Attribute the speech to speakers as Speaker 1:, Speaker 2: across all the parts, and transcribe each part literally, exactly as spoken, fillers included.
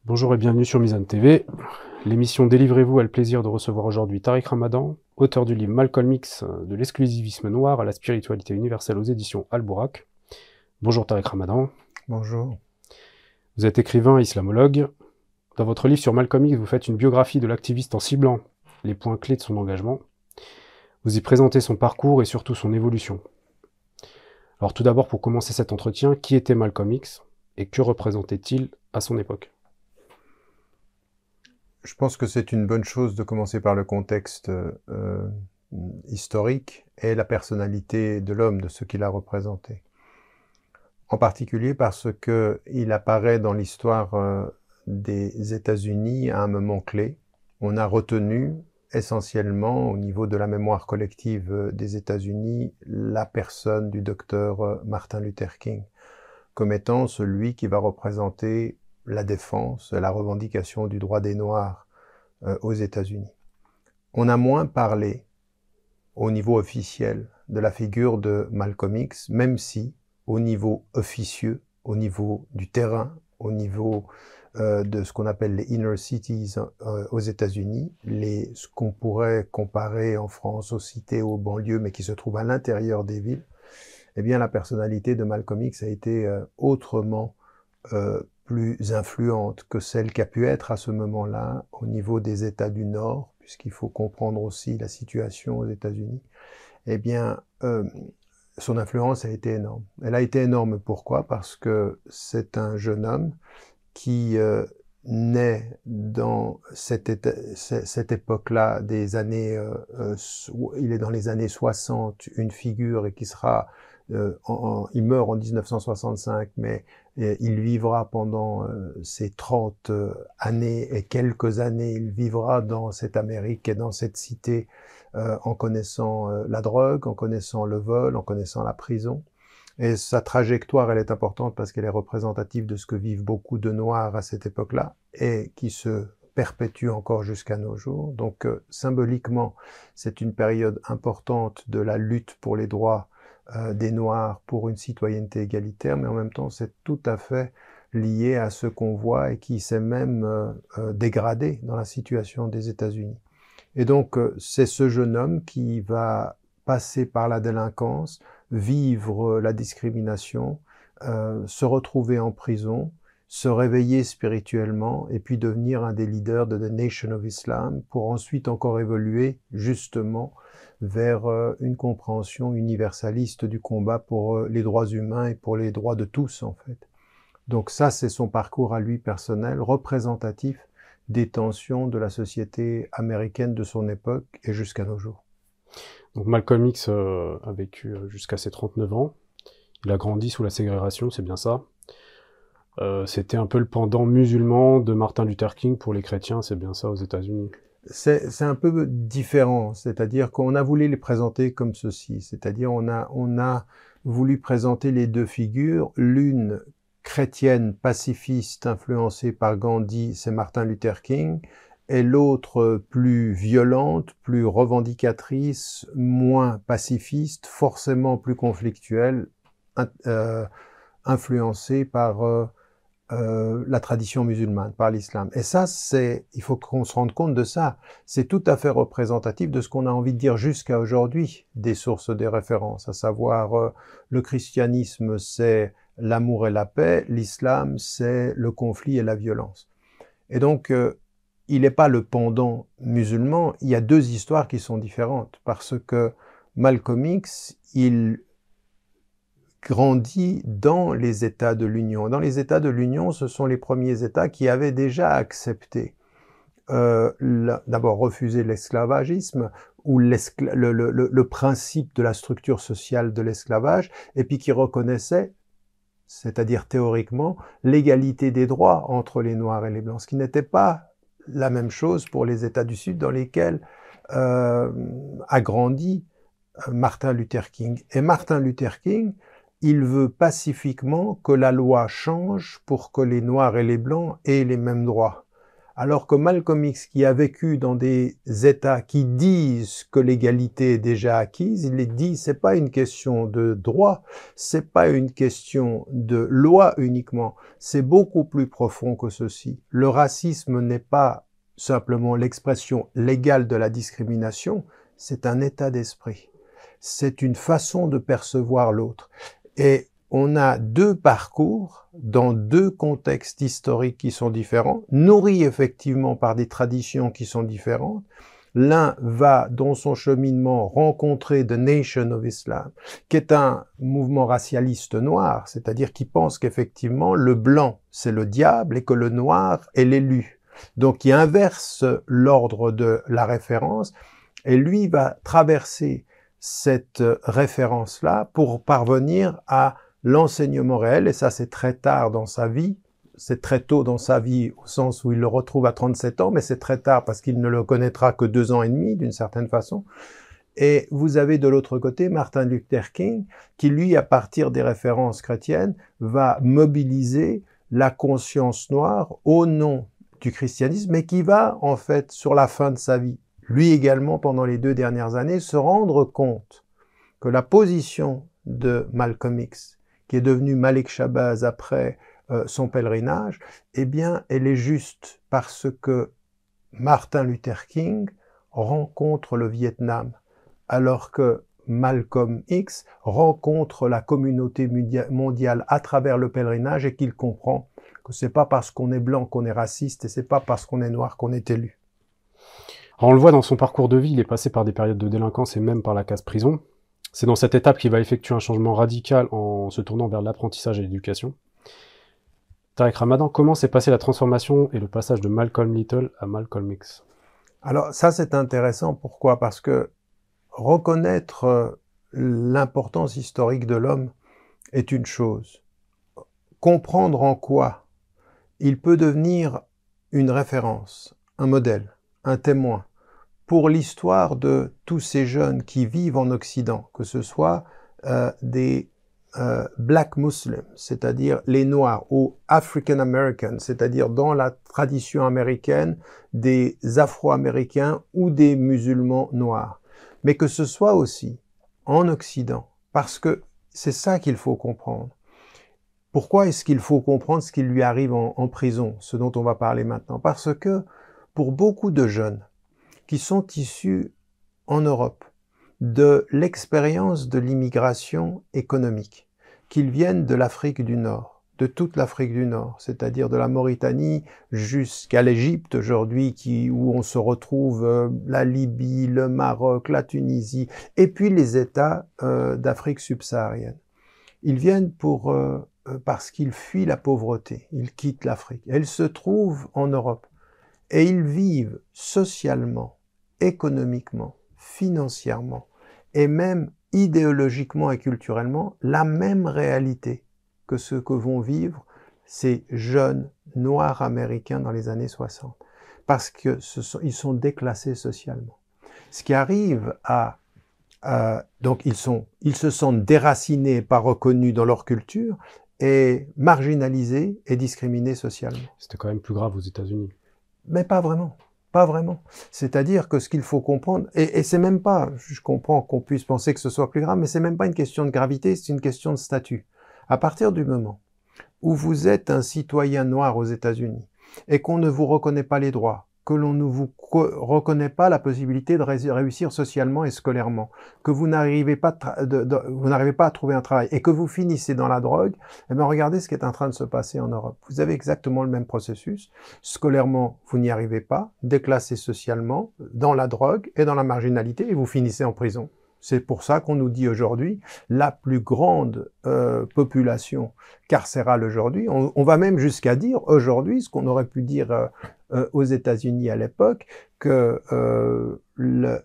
Speaker 1: Bonjour et bienvenue sur Mizan T V. L'émission Délivrez-vous a le plaisir de recevoir aujourd'hui Tariq Ramadan, auteur du livre Malcolm X, de l'exclusivisme noir à la spiritualité universelle aux éditions Al-Bourak. Bonjour Tariq Ramadan.
Speaker 2: Bonjour.
Speaker 1: Vous êtes écrivain et islamologue. Dans votre livre sur Malcolm X, vous faites une biographie de l'activiste en ciblant les points clés de son engagement. Vous y présentez son parcours et surtout son évolution. Alors tout d'abord, pour commencer cet entretien, qui était Malcolm X et que représentait-il à son époque ?
Speaker 2: Je pense que c'est une bonne chose de commencer par le contexte euh, historique et la personnalité de l'homme, de ce qu'il a représenté. En particulier parce qu'il apparaît dans l'histoire euh, des États-Unis à un moment clé. On a retenu essentiellement, au niveau de la mémoire collective des États-Unis, la personne du docteur Martin Luther King comme étant celui qui va représenter la défense, la revendication du droit des Noirs euh, aux États-Unis. On a moins parlé, au niveau officiel, de la figure de Malcolm X, même si, au niveau officieux, au niveau du terrain, au niveau euh, de ce qu'on appelle les inner cities euh, aux États-Unis, les, ce qu'on pourrait comparer en France aux cités, aux banlieues, mais qui se trouvent à l'intérieur des villes, eh bien la personnalité de Malcolm X a été euh, autrement euh, plus influente que celle qu'a pu être à ce moment-là au niveau des États du Nord, puisqu'il faut comprendre aussi la situation aux États-Unis. Eh bien, euh, son influence a été énorme. Elle a été énorme pourquoi ? Parce que c'est un jeune homme qui euh, naît dans cette, éta- cette époque-là des années, euh, euh, il est dans les années soixante, une figure et qui sera, euh, en, en, il meurt en dix-neuf cent soixante-cinq, mais euh, il vivra pendant euh, ces trente euh, années et quelques années, il vivra dans cette Amérique et dans cette cité euh, en connaissant euh, la drogue, en connaissant le vol, en connaissant la prison. Et sa trajectoire, elle est importante parce qu'elle est représentative de ce que vivent beaucoup de Noirs à cette époque-là et qui se perpétue encore jusqu'à nos jours. Donc, euh, symboliquement, c'est une période importante de la lutte pour les droits euh, des Noirs, pour une citoyenneté égalitaire, mais en même temps, c'est tout à fait lié à ce qu'on voit et qui s'est même euh, euh, dégradé dans la situation des États-Unis. Et donc, euh, c'est ce jeune homme qui va passer par la délinquance, vivre la discrimination, euh, se retrouver en prison, se réveiller spirituellement et puis devenir un des leaders de The Nation of Islam pour ensuite encore évoluer justement vers euh, une compréhension universaliste du combat pour euh, les droits humains et pour les droits de tous en fait. Donc ça, c'est son parcours à lui personnel, représentatif des tensions de la société américaine de son époque et jusqu'à nos jours.
Speaker 1: Donc Malcolm X euh, a vécu jusqu'à ses trente-neuf ans. Il a grandi sous la ségrégation, c'est bien ça. Euh, c'était un peu le pendant musulman de Martin Luther King pour les chrétiens, c'est bien ça aux États-Unis.
Speaker 2: C'est, c'est un peu différent, c'est-à-dire qu'on a voulu les présenter comme ceci, c'est-à-dire on a, on a voulu présenter les deux figures, l'une chrétienne pacifiste influencée par Gandhi, c'est Martin Luther King, et l'autre plus violente, plus revendicatrice, moins pacifiste, forcément plus conflictuelle, euh, influencée par euh, euh, la tradition musulmane, par l'islam. Et ça, c'est, il faut qu'on se rende compte de ça. C'est tout à fait représentatif de ce qu'on a envie de dire jusqu'à aujourd'hui des sources des références, à savoir euh, le christianisme, c'est l'amour et la paix, l'islam, c'est le conflit et la violence. Et donc, euh, il n'est pas le pendant musulman, il y a deux histoires qui sont différentes, parce que Malcolm X, il grandit dans les États de l'Union. Dans les États de l'Union, ce sont les premiers États qui avaient déjà accepté, euh, d'abord refusé l'esclavagisme, ou le, le, le, le principe de la structure sociale de l'esclavage, et puis qui reconnaissaient, c'est-à-dire théoriquement, l'égalité des droits entre les Noirs et les Blancs, ce qui n'était pas la même chose pour les États du Sud dans lesquels euh, a grandi Martin Luther King. Et Martin Luther King, il veut pacifiquement que la loi change pour que les Noirs et les Blancs aient les mêmes droits. Alors que Malcolm X, qui a vécu dans des États qui disent que l'égalité est déjà acquise, il les dit, c'est pas une question de droit, c'est pas une question de loi uniquement, c'est beaucoup plus profond que ceci. Le racisme n'est pas simplement l'expression légale de la discrimination, c'est un état d'esprit. C'est une façon de percevoir l'autre. Et on a deux parcours dans deux contextes historiques qui sont différents, nourris effectivement par des traditions qui sont différentes. L'un va, dans son cheminement, rencontrer The Nation of Islam, qui est un mouvement racialiste noir, c'est-à-dire qui pense qu'effectivement le blanc, c'est le diable et que le noir est l'élu. Donc, il inverse l'ordre de la référence et lui va traverser cette référence-là pour parvenir à l'enseignement réel, et ça c'est très tard dans sa vie, c'est très tôt dans sa vie au sens où il le retrouve à trente-sept ans, mais c'est très tard parce qu'il ne le connaîtra que deux ans et demi d'une certaine façon. Et vous avez de l'autre côté Martin Luther King qui lui, à partir des références chrétiennes, va mobiliser la conscience noire au nom du christianisme, mais qui va en fait sur la fin de sa vie, lui également pendant les deux dernières années, se rendre compte que la position de Malcolm X, qui est devenu Malik Shabazz après euh, son pèlerinage, eh bien, elle est juste parce que Martin Luther King rencontre le Vietnam, alors que Malcolm X rencontre la communauté mondiale à travers le pèlerinage et qu'il comprend que c'est pas parce qu'on est blanc qu'on est raciste et c'est pas parce qu'on est noir qu'on est élu.
Speaker 1: Alors on le voit dans son parcours de vie, il est passé par des périodes de délinquance et même par la case prison. C'est dans cette étape qu'il va effectuer un changement radical en se tournant vers l'apprentissage et l'éducation. Tariq Ramadan, comment s'est passée la transformation et le passage de Malcolm Little à Malcolm X?
Speaker 2: Alors ça c'est intéressant, pourquoi? Parce que reconnaître l'importance historique de l'homme est une chose. Comprendre en quoi il peut devenir une référence, un modèle, un témoin, pour l'histoire de tous ces jeunes qui vivent en Occident, que ce soit euh, des euh, Black Muslims, c'est-à-dire les Noirs, ou African Americans, c'est-à-dire dans la tradition américaine, des Afro-Américains ou des musulmans noirs. Mais que ce soit aussi en Occident, parce que c'est ça qu'il faut comprendre. Pourquoi est-ce qu'il faut comprendre ce qui lui arrive en, en prison, ce dont on va parler maintenant? Parce que pour beaucoup de jeunes, qui sont issus en Europe de l'expérience de l'immigration économique, qu'ils viennent de l'Afrique du Nord, de toute l'Afrique du Nord, c'est-à-dire de la Mauritanie jusqu'à l'Égypte aujourd'hui, qui, où on se retrouve euh, la Libye, le Maroc, la Tunisie, et puis les États euh, d'Afrique subsaharienne. Ils viennent pour, euh, parce qu'ils fuient la pauvreté, ils quittent l'Afrique. Ils se trouvent en Europe. Et ils vivent socialement, économiquement, financièrement et même idéologiquement et culturellement la même réalité que ce que vont vivre ces jeunes noirs américains dans les années soixante. Parce que ce sont, ils sont déclassés socialement. Ce qui arrive à... à donc ils, sont, ils se sentent déracinés, pas reconnus dans leur culture et marginalisés et discriminés socialement.
Speaker 1: C'était quand même plus grave aux États-Unis.
Speaker 2: Mais pas vraiment, pas vraiment. C'est-à-dire que ce qu'il faut comprendre, et, et c'est même pas, je comprends qu'on puisse penser que ce soit plus grave, mais c'est même pas une question de gravité, c'est une question de statut. À partir du moment où vous êtes un citoyen noir aux États-Unis et qu'on ne vous reconnaît pas les droits, que l'on ne vous reconnaît pas la possibilité de réussir socialement et scolairement, que vous n'arrivez pas, de, de, vous n'arrivez pas à trouver un travail et que vous finissez dans la drogue, eh bien regardez ce qui est en train de se passer en Europe. Vous avez exactement le même processus. Scolairement, vous n'y arrivez pas, déclassé socialement, dans la drogue et dans la marginalité, et vous finissez en prison. C'est pour ça qu'on nous dit aujourd'hui la plus grande euh, population carcérale aujourd'hui. On, on va même jusqu'à dire aujourd'hui, ce qu'on aurait pu dire euh, euh, aux États-Unis à l'époque, que euh, le,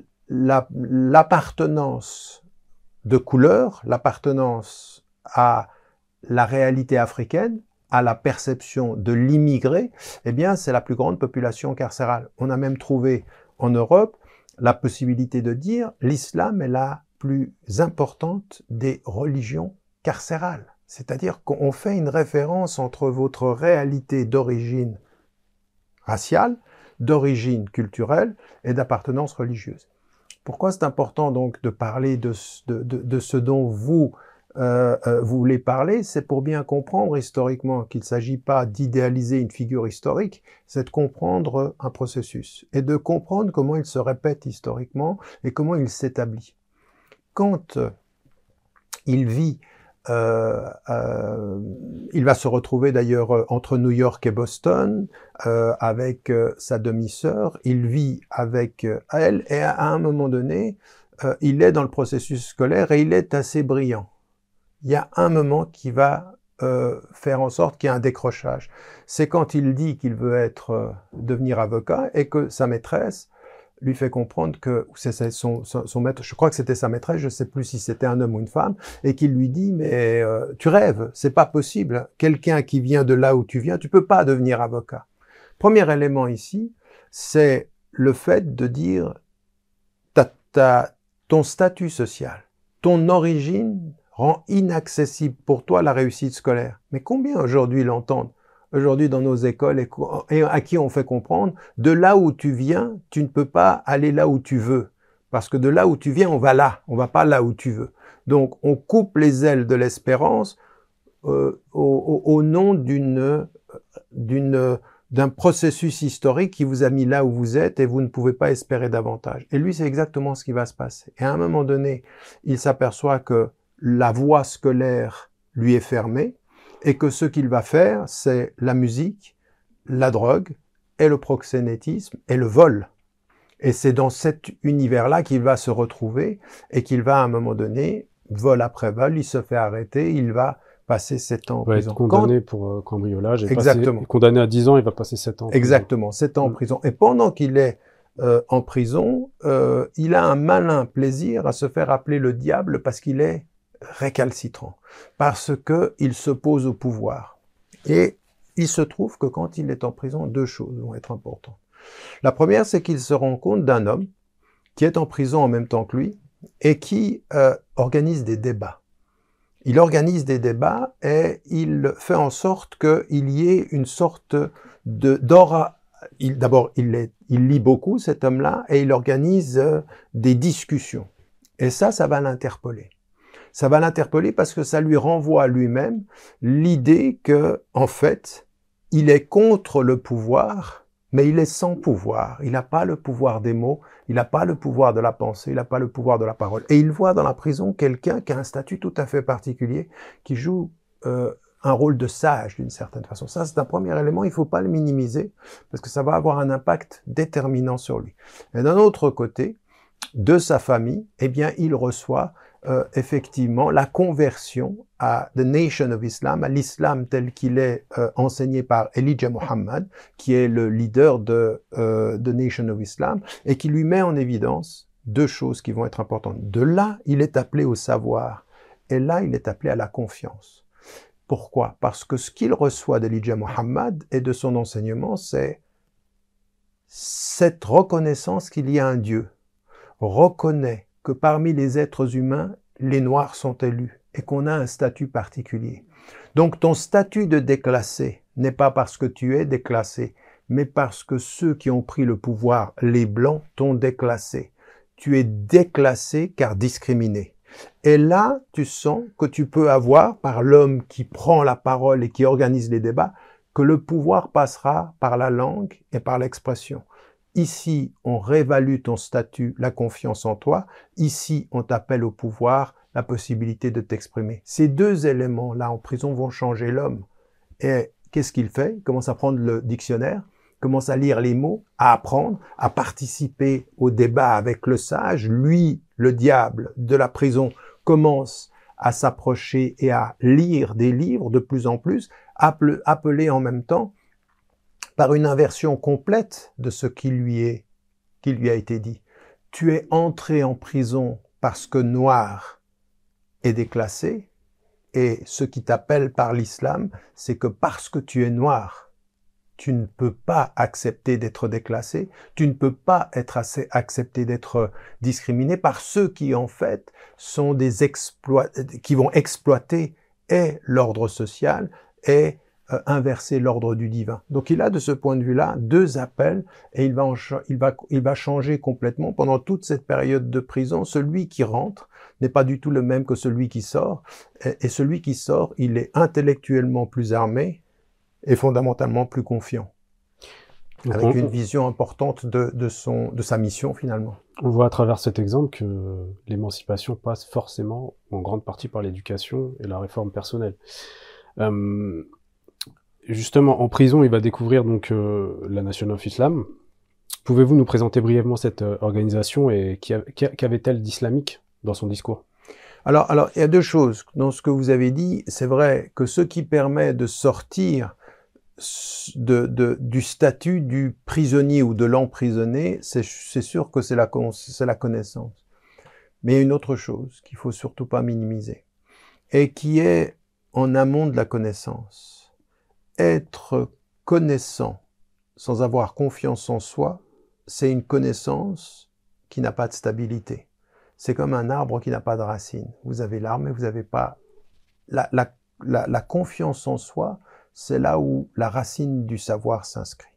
Speaker 2: la, l'appartenance de couleur, l'appartenance à la réalité africaine, à la perception de l'immigré, eh bien, c'est la plus grande population carcérale. On a même trouvé en Europe la possibilité de dire l'islam est la plus importante des religions carcérales. C'est-à-dire qu'on fait une référence entre votre réalité d'origine raciale, d'origine culturelle et d'appartenance religieuse. Pourquoi c'est important donc de parler de, de, de, de ce dont vous, euh, euh, vous voulez parler? C'est pour bien comprendre historiquement qu'il ne s'agit pas d'idéaliser une figure historique, c'est de comprendre un processus et de comprendre comment il se répète historiquement et comment il s'établit. Quand euh, il vit, euh, euh, il va se retrouver d'ailleurs entre New York et Boston euh, avec euh, sa demi-sœur, il vit avec euh, elle et à un moment donné, euh, il est dans le processus scolaire et il est assez brillant. Il y a un moment qui va euh, faire en sorte qu'il y ait un décrochage. C'est quand il dit qu'il veut être euh, devenir avocat et que sa maîtresse lui fait comprendre que c'est son, son, son maître, je crois que c'était sa maîtresse, je ne sais plus si c'était un homme ou une femme, et qu'il lui dit mais euh, tu rêves, c'est pas possible. Quelqu'un qui vient de là où tu viens, tu peux pas devenir avocat. Premier élément ici, c'est le fait de dire ta, ta, ton statut social, ton origine rend inaccessible pour toi la réussite scolaire. Mais combien aujourd'hui l'entendent aujourd'hui dans nos écoles et, et à qui on fait comprendre, de là où tu viens, tu ne peux pas aller là où tu veux. Parce que de là où tu viens, on va là, on va pas là où tu veux. Donc, on coupe les ailes de l'espérance euh, au, au, au nom d'une, d'une, d'un processus historique qui vous a mis là où vous êtes et vous ne pouvez pas espérer davantage. Et lui, c'est exactement ce qui va se passer. Et à un moment donné, il s'aperçoit que la voie scolaire lui est fermée, et que ce qu'il va faire, c'est la musique, la drogue, et le proxénétisme, et le vol. Et c'est dans cet univers-là qu'il va se retrouver, et qu'il va à un moment donné, vol après vol, il se fait arrêter, il va passer sept ans en
Speaker 1: il va
Speaker 2: prison.
Speaker 1: être condamné
Speaker 2: Quand...
Speaker 1: pour euh, cambriolage, et
Speaker 2: Exactement.
Speaker 1: Passer, condamné à dix ans, il va passer sept ans en
Speaker 2: Exactement, sept ans en
Speaker 1: Mm.
Speaker 2: prison. Et pendant qu'il est euh, en prison, euh, il a un malin plaisir à se faire appeler le diable parce qu'il est récalcitrant, parce que il s'oppose au pouvoir. Et il se trouve que quand il est en prison, deux choses vont être importantes. La première, c'est qu'il se rend compte d'un homme qui est en prison en même temps que lui et qui euh, organise des débats. Il organise des débats et il fait en sorte qu'il y ait une sorte de d'aura. D'abord, il, est, il lit beaucoup, cet homme-là, et il organise euh, des discussions. Et ça, ça va l'interpeller. Ça va l'interpeller parce que ça lui renvoie à lui-même l'idée que, en fait, il est contre le pouvoir, mais il est sans pouvoir. Il n'a pas le pouvoir des mots, il n'a pas le pouvoir de la pensée, il n'a pas le pouvoir de la parole. Et il voit dans la prison quelqu'un qui a un statut tout à fait particulier, qui joue euh, un rôle de sage d'une certaine façon. Ça, c'est un premier élément, il ne faut pas le minimiser, parce que ça va avoir un impact déterminant sur lui. Et d'un autre côté, de sa famille, eh bien, il reçoit Euh, effectivement la conversion à The Nation of Islam, à l'islam tel qu'il est euh, enseigné par Elijah Muhammad, qui est le leader de euh, The Nation of Islam, et qui lui met en évidence deux choses qui vont être importantes. De là, il est appelé au savoir, et là, il est appelé à la confiance. Pourquoi? Parce que ce qu'il reçoit d'Elijah Muhammad et de son enseignement, c'est cette reconnaissance qu'il y a un Dieu. Reconnaît que parmi les êtres humains, les Noirs sont élus et qu'on a un statut particulier. Donc ton statut de déclassé n'est pas parce que tu es déclassé, mais parce que ceux qui ont pris le pouvoir, les Blancs, t'ont déclassé. Tu es déclassé car discriminé. Et là, tu sens que tu peux avoir, par l'homme qui prend la parole et qui organise les débats, que le pouvoir passera par la langue et par l'expression. Ici, on réévalue ton statut, la confiance en toi. Ici, on t'appelle au pouvoir, la possibilité de t'exprimer. Ces deux éléments-là en prison vont changer l'homme. Et qu'est-ce qu'il fait? Il commence à prendre le dictionnaire, commence à lire les mots, à apprendre, à participer au débat avec le sage. Lui, le diable de la prison, commence à s'approcher et à lire des livres de plus en plus, appelé en même temps par une inversion complète de ce qui lui est, qui lui a été dit. Tu es entré en prison parce que noir est déclassé, et ce qui t'appelle par l'islam, c'est que parce que tu es noir, tu ne peux pas accepter d'être déclassé, tu ne peux pas être assez accepté d'être discriminé par ceux qui en fait sont des exploits, qui vont exploiter et l'ordre social et euh, inverser l'ordre du divin. Donc il a de ce point de vue-là deux appels et il va, en, il, va, il va changer complètement. Pendant toute cette période de prison, celui qui rentre n'est pas du tout le même que celui qui sort. Et, et celui qui sort, il est intellectuellement plus armé et fondamentalement plus confiant. Donc avec on, une vision importante de, de, son, de sa mission finalement.
Speaker 1: On voit à travers cet exemple que l'émancipation passe forcément en grande partie par l'éducation et la réforme personnelle. Euh, justement, en prison, il va découvrir donc euh, la Nation of Islam. Pouvez-vous nous présenter brièvement cette euh, organisation et qu'avait-elle d'islamique dans son discours?
Speaker 2: alors, alors, il y a deux choses. Dans ce que vous avez dit, c'est vrai que ce qui permet de sortir De, de, du statut du prisonnier ou de l'emprisonné, c'est sûr que c'est la, la connaissance. Mais il y a une autre chose qu'il faut surtout pas minimiser, et qui est en amont de la connaissance. Être connaissant sans avoir confiance en soi, c'est une connaissance qui n'a pas de stabilité. C'est comme un arbre qui n'a pas de racines. Vous avez l'arbre, mais vous n'avez pas... La, la, la, la confiance en soi, c'est là où la racine du savoir s'inscrit.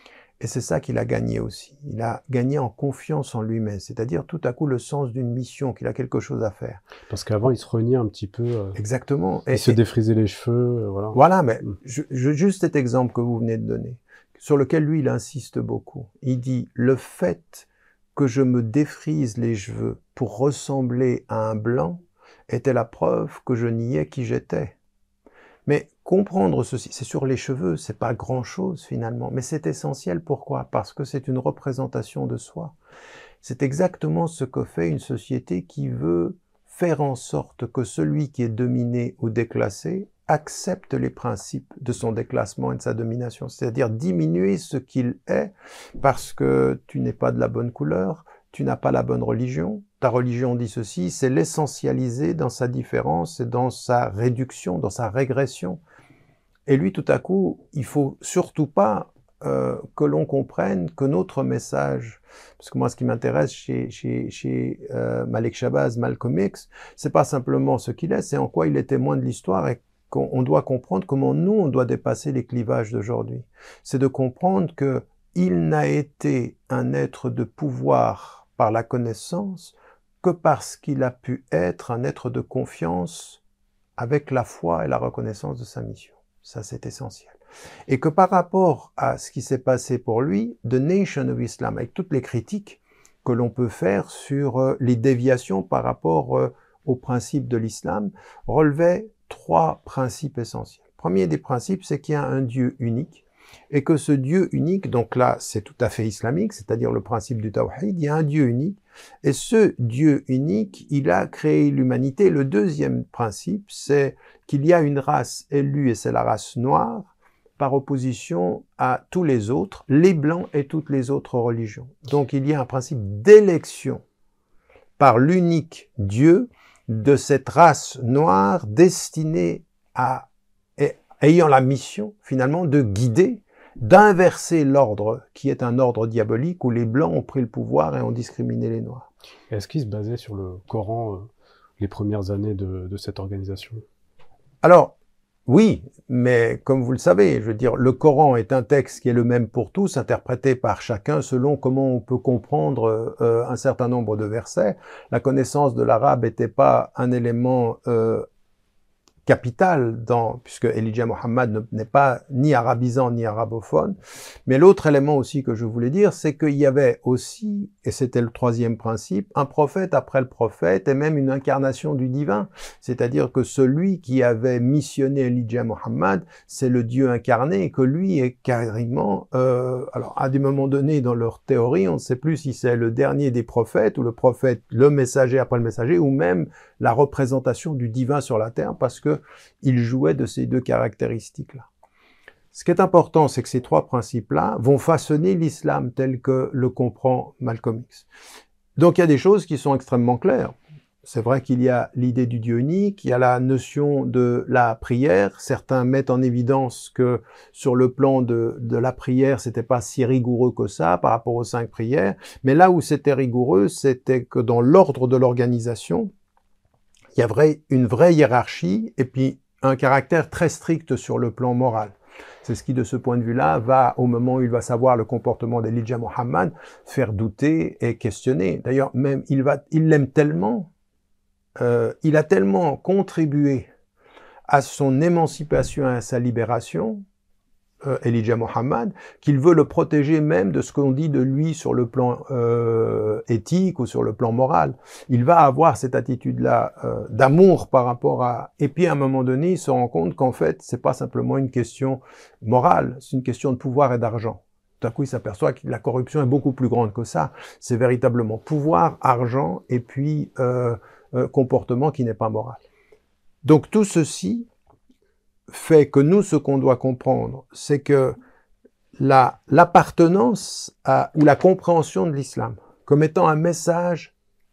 Speaker 2: Et c'est ça qu'il a gagné aussi. Il a gagné en confiance en lui-même, c'est-à-dire tout à coup le sens d'une mission, qu'il a quelque chose à faire.
Speaker 1: Parce qu'avant, il se reniait un petit peu. Euh,
Speaker 2: Exactement.
Speaker 1: Il et, se défrisait les cheveux, euh, voilà.
Speaker 2: Voilà, mais mm. je, je, juste cet exemple que vous venez de donner, sur lequel lui, il insiste beaucoup. Il dit, le fait que je me défrise les cheveux pour ressembler à un blanc était la preuve que je niais qui j'étais. Mais comprendre ceci, c'est sur les cheveux, c'est pas grand-chose finalement, mais c'est essentiel. Pourquoi? Parce que c'est une représentation de soi. C'est exactement ce que fait une société qui veut faire en sorte que celui qui est dominé ou déclassé accepte les principes de son déclassement et de sa domination, c'est-à-dire diminuer ce qu'il est parce que tu n'es pas de la bonne couleur, tu n'as pas la bonne religion, ta religion dit ceci, c'est l'essentialiser dans sa différence et dans sa réduction, dans sa régression. Et lui, tout à coup, il faut surtout pas euh, que l'on comprenne que notre message, parce que moi, ce qui m'intéresse chez, chez, chez euh, Malik Shabazz, Malcolm X, c'est pas simplement ce qu'il est, c'est en quoi il est témoin de l'histoire et qu'on doit comprendre comment nous, on doit dépasser les clivages d'aujourd'hui. C'est de comprendre que il n'a été un être de pouvoir par la connaissance que parce qu'il a pu être un être de confiance avec la foi et la reconnaissance de sa mission. Ça, c'est essentiel. Et que par rapport à ce qui s'est passé pour lui, The Nation of Islam, avec toutes les critiques que l'on peut faire sur euh, les déviations par rapport euh, aux principes de l'islam, relevait trois principes essentiels. Le premier des principes, c'est qu'il y a un Dieu unique, et que ce Dieu unique, donc là, c'est tout à fait islamique, c'est-à-dire le principe du tawhid, il y a un Dieu unique, et ce Dieu unique, il a créé l'humanité. Le deuxième principe, c'est qu'il y a une race élue, et c'est la race noire, par opposition à tous les autres, les blancs et toutes les autres religions. Donc il y a un principe d'élection par l'unique Dieu de cette race noire destinée à, ayant la mission finalement de guider, d'inverser l'ordre qui est un ordre diabolique où les blancs ont pris le pouvoir et ont discriminé les noirs.
Speaker 1: Est-ce qu'il se basait sur le Coran euh, les premières années de, de cette organisation?
Speaker 2: Alors, oui, mais comme vous le savez, je veux dire, le Coran est un texte qui est le même pour tous, interprété par chacun selon comment on peut comprendre euh, un certain nombre de versets. La connaissance de l'arabe n'était pas un élément euh, capital, dans, puisque Elijah Muhammad n'est pas ni arabisant ni arabophone. Mais l'autre élément aussi que je voulais dire, c'est qu'il y avait aussi, et c'était le troisième principe, un prophète après le prophète et même une incarnation du divin. C'est-à-dire que celui qui avait missionné Elijah Muhammad, c'est le Dieu incarné et que lui est carrément, euh, alors à des moments donnés dans leur théorie, on ne sait plus si c'est le dernier des prophètes ou le prophète, le messager après le messager, ou même la représentation du divin sur la terre, parce que il jouait de ces deux caractéristiques-là. Ce qui est important, c'est que ces trois principes-là vont façonner l'islam tel que le comprend Malcolm X. Donc il y a des choses qui sont extrêmement claires. C'est vrai qu'il y a l'idée du Dieu unique, il y a la notion de la prière. Certains mettent en évidence que sur le plan de, de la prière, c'était pas si rigoureux que ça par rapport aux cinq prières. Mais là où c'était rigoureux, c'était que dans l'ordre de l'organisation, il y a vrai, une vraie hiérarchie et puis un caractère très strict sur le plan moral. C'est ce qui, de ce point de vue-là, va, au moment où il va savoir le comportement d'Elijah Muhammad, faire douter et questionner. D'ailleurs, même, il va, il l'aime tellement, euh, il a tellement contribué à son émancipation et à sa libération, euh, Elijah Muhammad, qu'il veut le protéger même de ce qu'on dit de lui sur le plan euh, éthique ou sur le plan moral. Il va avoir cette attitude-là euh, d'amour par rapport à... Et puis à un moment donné, il se rend compte qu'en fait, c'est pas simplement une question morale, c'est une question de pouvoir et d'argent. Tout à coup, il s'aperçoit que la corruption est beaucoup plus grande que ça. C'est véritablement pouvoir, argent et puis euh, euh, comportement qui n'est pas moral. Donc tout ceci fait que nous, ce qu'on doit comprendre, c'est que la, l'appartenance à, ou la compréhension de l'islam comme étant un message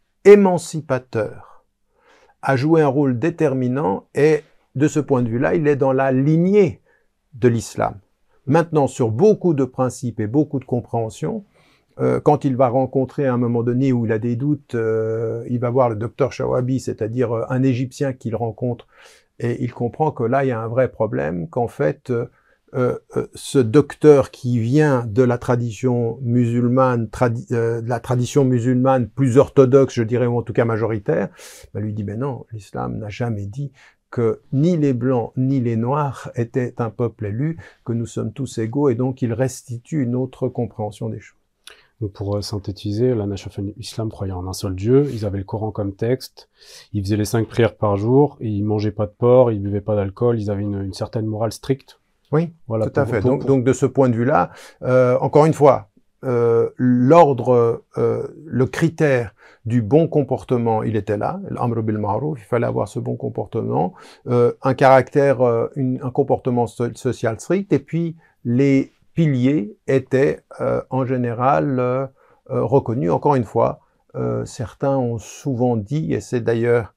Speaker 2: émancipateur a joué un rôle déterminant et de ce point de vue-là, il est dans la lignée de l'islam. Maintenant, sur beaucoup de principes et beaucoup de compréhensions, euh, quand il va rencontrer à un moment donné où il a des doutes, euh, il va voir le docteur Shawabi, c'est-à-dire euh, un Égyptien qu'il rencontre, et il comprend que là, il y a un vrai problème, qu'en fait, euh, euh, ce docteur qui vient de la tradition musulmane, tradi euh, de la tradition musulmane plus orthodoxe, je dirais, ou en tout cas majoritaire, ben lui dit, ben non, l'islam n'a jamais dit que ni les Blancs ni les Noirs étaient un peuple élu, que nous sommes tous égaux, et donc il restitue une autre compréhension des choses.
Speaker 1: Donc pour euh, synthétiser, la Nashaf al-Islam croyait en un seul Dieu, ils avaient le Coran comme texte, ils faisaient les cinq prières par jour, et ils mangeaient pas de porc, ils buvaient pas d'alcool, ils avaient une, une certaine morale stricte.
Speaker 2: Oui, voilà, tout à
Speaker 1: pour,
Speaker 2: fait.
Speaker 1: Pour,
Speaker 2: donc,
Speaker 1: pour...
Speaker 2: donc de ce point de vue-là, euh, encore une fois, euh, l'ordre, euh, le critère du bon comportement, il était là, l'amr bil ma'ruf, il fallait avoir ce bon comportement, euh, un caractère, euh, une, un comportement so social strict, et puis les piliers étaient euh, en général euh, euh, reconnus. Encore une fois, euh, certains ont souvent dit, et c'est d'ailleurs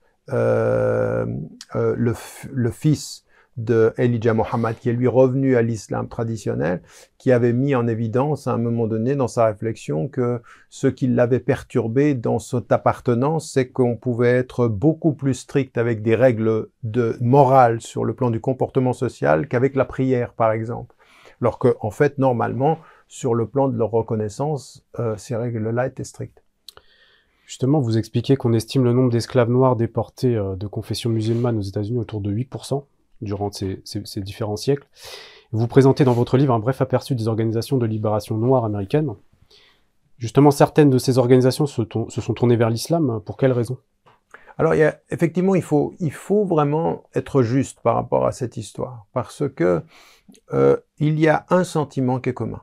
Speaker 2: euh, euh, le, le fils de Elijah Muhammad, qui est lui revenu à l'islam traditionnel, qui avait mis en évidence à un moment donné dans sa réflexion que ce qui l'avait perturbé dans cette appartenance, c'est qu'on pouvait être beaucoup plus strict avec des règles de morale sur le plan du comportement social qu'avec la prière, par exemple. Alors que, en fait, normalement, sur le plan de leur reconnaissance, euh, ces règles-là étaient strictes.
Speaker 1: Justement, vous expliquez qu'on estime le nombre d'esclaves noirs déportés euh, de confession musulmane aux États-Unis autour de huit pour cent durant ces, ces, ces différents siècles. Vous présentez dans votre livre un bref aperçu des organisations de libération noire américaines. Justement, certaines de ces organisations se, se sont tournées vers l'islam. Pour quelles raisons?
Speaker 2: Alors, il y a, effectivement, il faut, il faut vraiment être juste par rapport à cette histoire, parce que euh, il y a un sentiment qui est commun.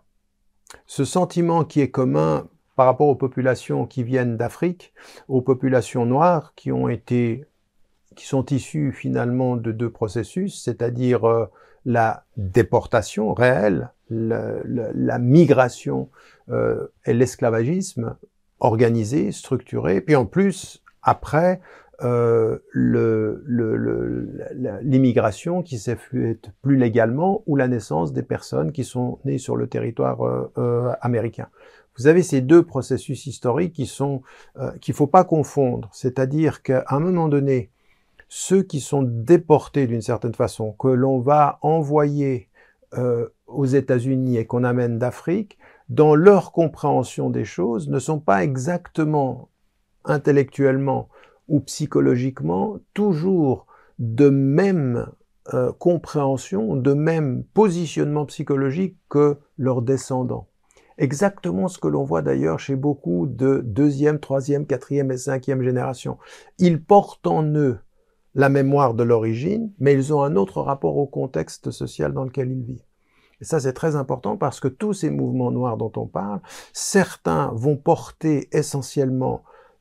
Speaker 2: Ce sentiment qui est commun par rapport aux populations qui viennent d'Afrique, aux populations noires qui ont été, qui sont issues finalement de deux processus, c'est-à-dire euh, la déportation réelle, la, la, la migration euh, et l'esclavagisme organisé, structuré, puis en plus, après, Euh, le, le, le, l'immigration qui s'est faite plus légalement ou la naissance des personnes qui sont nées sur le territoire euh, euh, américain. Vous avez ces deux processus historiques qui sont euh, qu'il faut pas confondre. C'est-à-dire qu'à un moment donné, ceux qui sont déportés d'une certaine façon, que l'on va envoyer euh, aux États-Unis et qu'on amène d'Afrique, dans leur compréhension des choses, ne sont pas exactement intellectuellement ou psychologiquement, toujours de même euh, compréhension, de même positionnement psychologique que leurs descendants. Exactement ce que l'on voit d'ailleurs chez beaucoup de deuxième, troisième, quatrième et cinquième génération. Ils portent en eux la mémoire de l'origine, mais ils ont un autre rapport au contexte social dans lequel ils vivent. Et ça, c'est très important parce que tous ces mouvements noirs dont on parle, certains vont porter essentiellement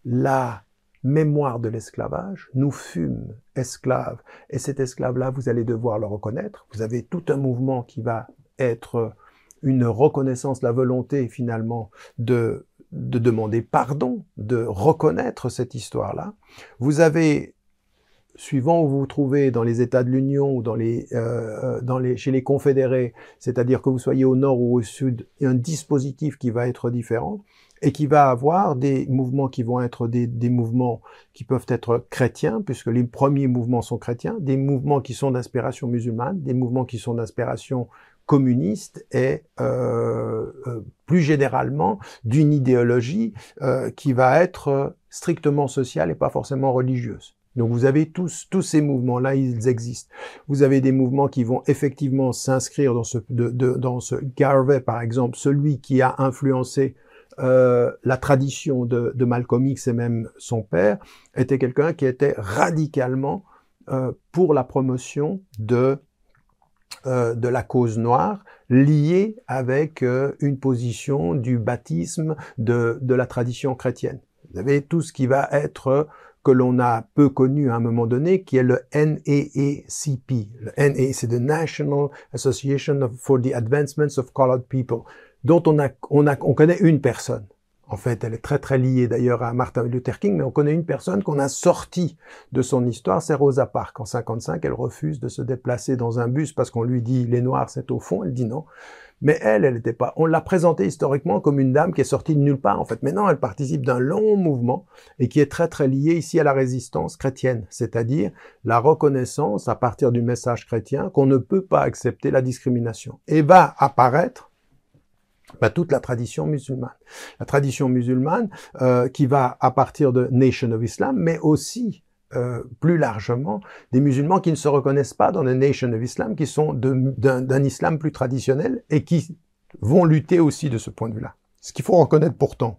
Speaker 2: la mémoire de l'esclavage. Nous fûmes esclaves, et cet esclave-là, vous allez devoir le reconnaître. Vous avez tout un mouvement qui va être une reconnaissance, la volonté finalement de, de demander pardon, de reconnaître cette histoire-là. Vous avez, suivant où vous vous trouvez dans les États de l'Union ou dans les, euh, dans les, chez les confédérés, c'est-à-dire que vous soyez au nord ou au sud, il y a un dispositif qui va être différent et qui va avoir des mouvements qui vont être des, des mouvements qui peuvent être chrétiens, puisque les premiers mouvements sont chrétiens, des mouvements qui sont d'inspiration musulmane, des mouvements qui sont d'inspiration communiste et euh, euh, plus généralement d'une idéologie euh, qui va être strictement sociale et pas forcément religieuse. Donc vous avez tous tous ces mouvements-là, ils existent. Vous avez des mouvements qui vont effectivement s'inscrire dans ce de, de, dans ce Garvey par exemple, celui qui a influencé euh, la tradition de, de Malcolm X et même son père, était quelqu'un qui était radicalement euh, pour la promotion de euh, de la cause noire, liée avec euh, une position du baptisme de de la tradition chrétienne. Vous avez tout ce qui va être que l'on a peu connu à un moment donné, qui est le N A A C P. Le N A A, c'est the National Association for the Advancement of Colored People, dont on a, on a, on connaît une personne. En fait, elle est très très liée d'ailleurs à Martin Luther King, mais on connaît une personne qu'on a sortie de son histoire, c'est Rosa Parks. En cinquante-cinq, elle refuse de se déplacer dans un bus parce qu'on lui dit les Noirs c'est au fond. Elle dit non. Mais elle, elle n'était pas. On l'a présentée historiquement comme une dame qui est sortie de nulle part, en fait. Mais non, elle participe d'un long mouvement et qui est très, très lié ici à la résistance chrétienne, c'est-à-dire la reconnaissance à partir du message chrétien qu'on ne peut pas accepter la discrimination. Et va apparaître bah, toute la tradition musulmane. La tradition musulmane euh, qui va à partir de Nation of Islam, mais aussi Euh, plus largement, des musulmans qui ne se reconnaissent pas dans la Nation of Islam, qui sont d'un islam plus traditionnel et qui vont lutter aussi de ce point de vue-là. Ce qu'il faut reconnaître pourtant.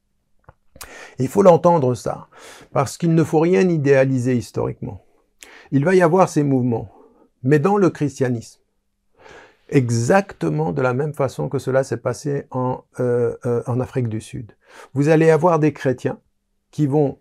Speaker 2: Et il faut l'entendre ça, parce qu'il ne faut rien idéaliser historiquement. Il va y avoir ces mouvements, mais dans le christianisme, exactement de la même façon que cela s'est passé en, euh, euh, en Afrique du Sud. Vous allez avoir des chrétiens qui vont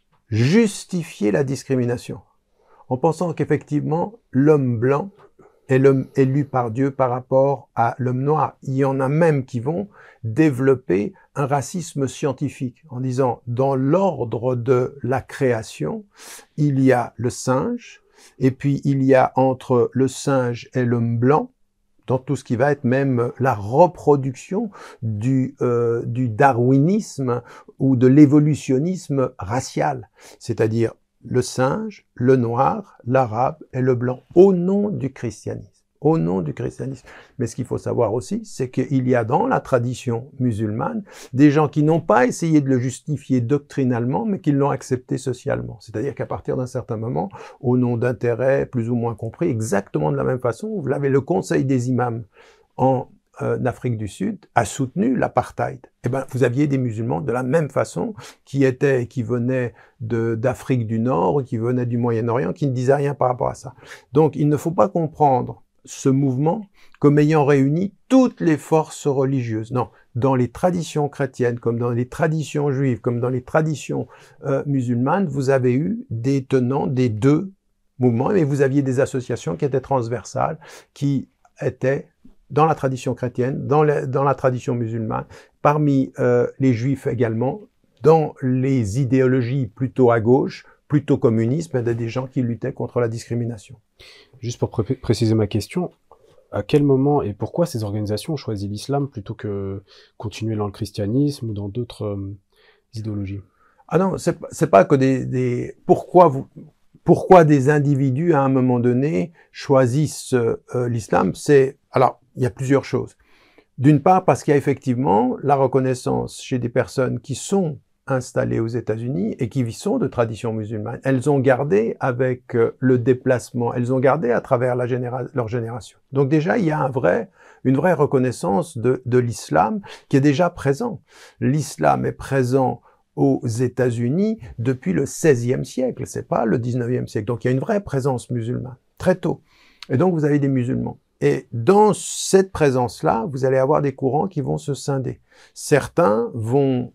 Speaker 2: justifier la discrimination, en pensant qu'effectivement, l'homme blanc est l'homme élu par Dieu par rapport à l'homme noir. Il y en a même qui vont développer un racisme scientifique, en disant, dans l'ordre de la création, il y a le singe, et puis il y a entre le singe et l'homme blanc, dans tout ce qui va être même la reproduction du, euh, du darwinisme ou de l'évolutionnisme racial, c'est-à-dire le singe, le noir, l'arabe et le blanc, au nom du christianisme. Au nom du christianisme. Mais ce qu'il faut savoir aussi, c'est qu'il y a dans la tradition musulmane des gens qui n'ont pas essayé de le justifier doctrinalement, mais qui l'ont accepté socialement. C'est-à-dire qu'à partir d'un certain moment, au nom d'intérêts plus ou moins compris, exactement de la même façon, vous l'avez, le Conseil des imams en euh, Afrique du Sud a soutenu l'apartheid. Eh ben, vous aviez des musulmans de la même façon qui étaient, qui venaient de, d'Afrique du Nord, qui venaient du Moyen-Orient, qui ne disaient rien par rapport à ça. Donc, il ne faut pas comprendre ce mouvement comme ayant réuni toutes les forces religieuses. Non, dans les traditions chrétiennes, comme dans les traditions juives, comme dans les traditions euh, musulmanes, vous avez eu des tenants des deux mouvements, et vous aviez des associations qui étaient transversales, qui étaient dans la tradition chrétienne, dans la, dans la tradition musulmane, parmi euh, les juifs également, dans les idéologies plutôt à gauche, plutôt communistes, mais des gens qui luttaient contre la discrimination.
Speaker 1: Juste pour pré préciser ma question, à quel moment et pourquoi ces organisations ont choisi l'islam plutôt que continuer dans le christianisme ou dans d'autres euh, idéologies?
Speaker 2: Ah non, c'est c'est pas que des, des pourquoi vous pourquoi des individus à un moment donné choisissent euh, l'islam. C'est alors il y a plusieurs choses. D'une part parce qu'il y a effectivement la reconnaissance chez des personnes qui sont installées aux États-Unis et qui sont de tradition musulmane. Elles ont gardé avec le déplacement, elles ont gardé à travers la généra leur génération. Donc déjà, il y a un vrai, une vraie reconnaissance de, de l'islam qui est déjà présent. L'islam est présent aux États-Unis depuis le seizième siècle, c'est pas le dix-neuvième siècle. Donc il y a une vraie présence musulmane, très tôt. Et donc vous avez des musulmans. Et dans cette présence-là, vous allez avoir des courants qui vont se scinder. Certains vont,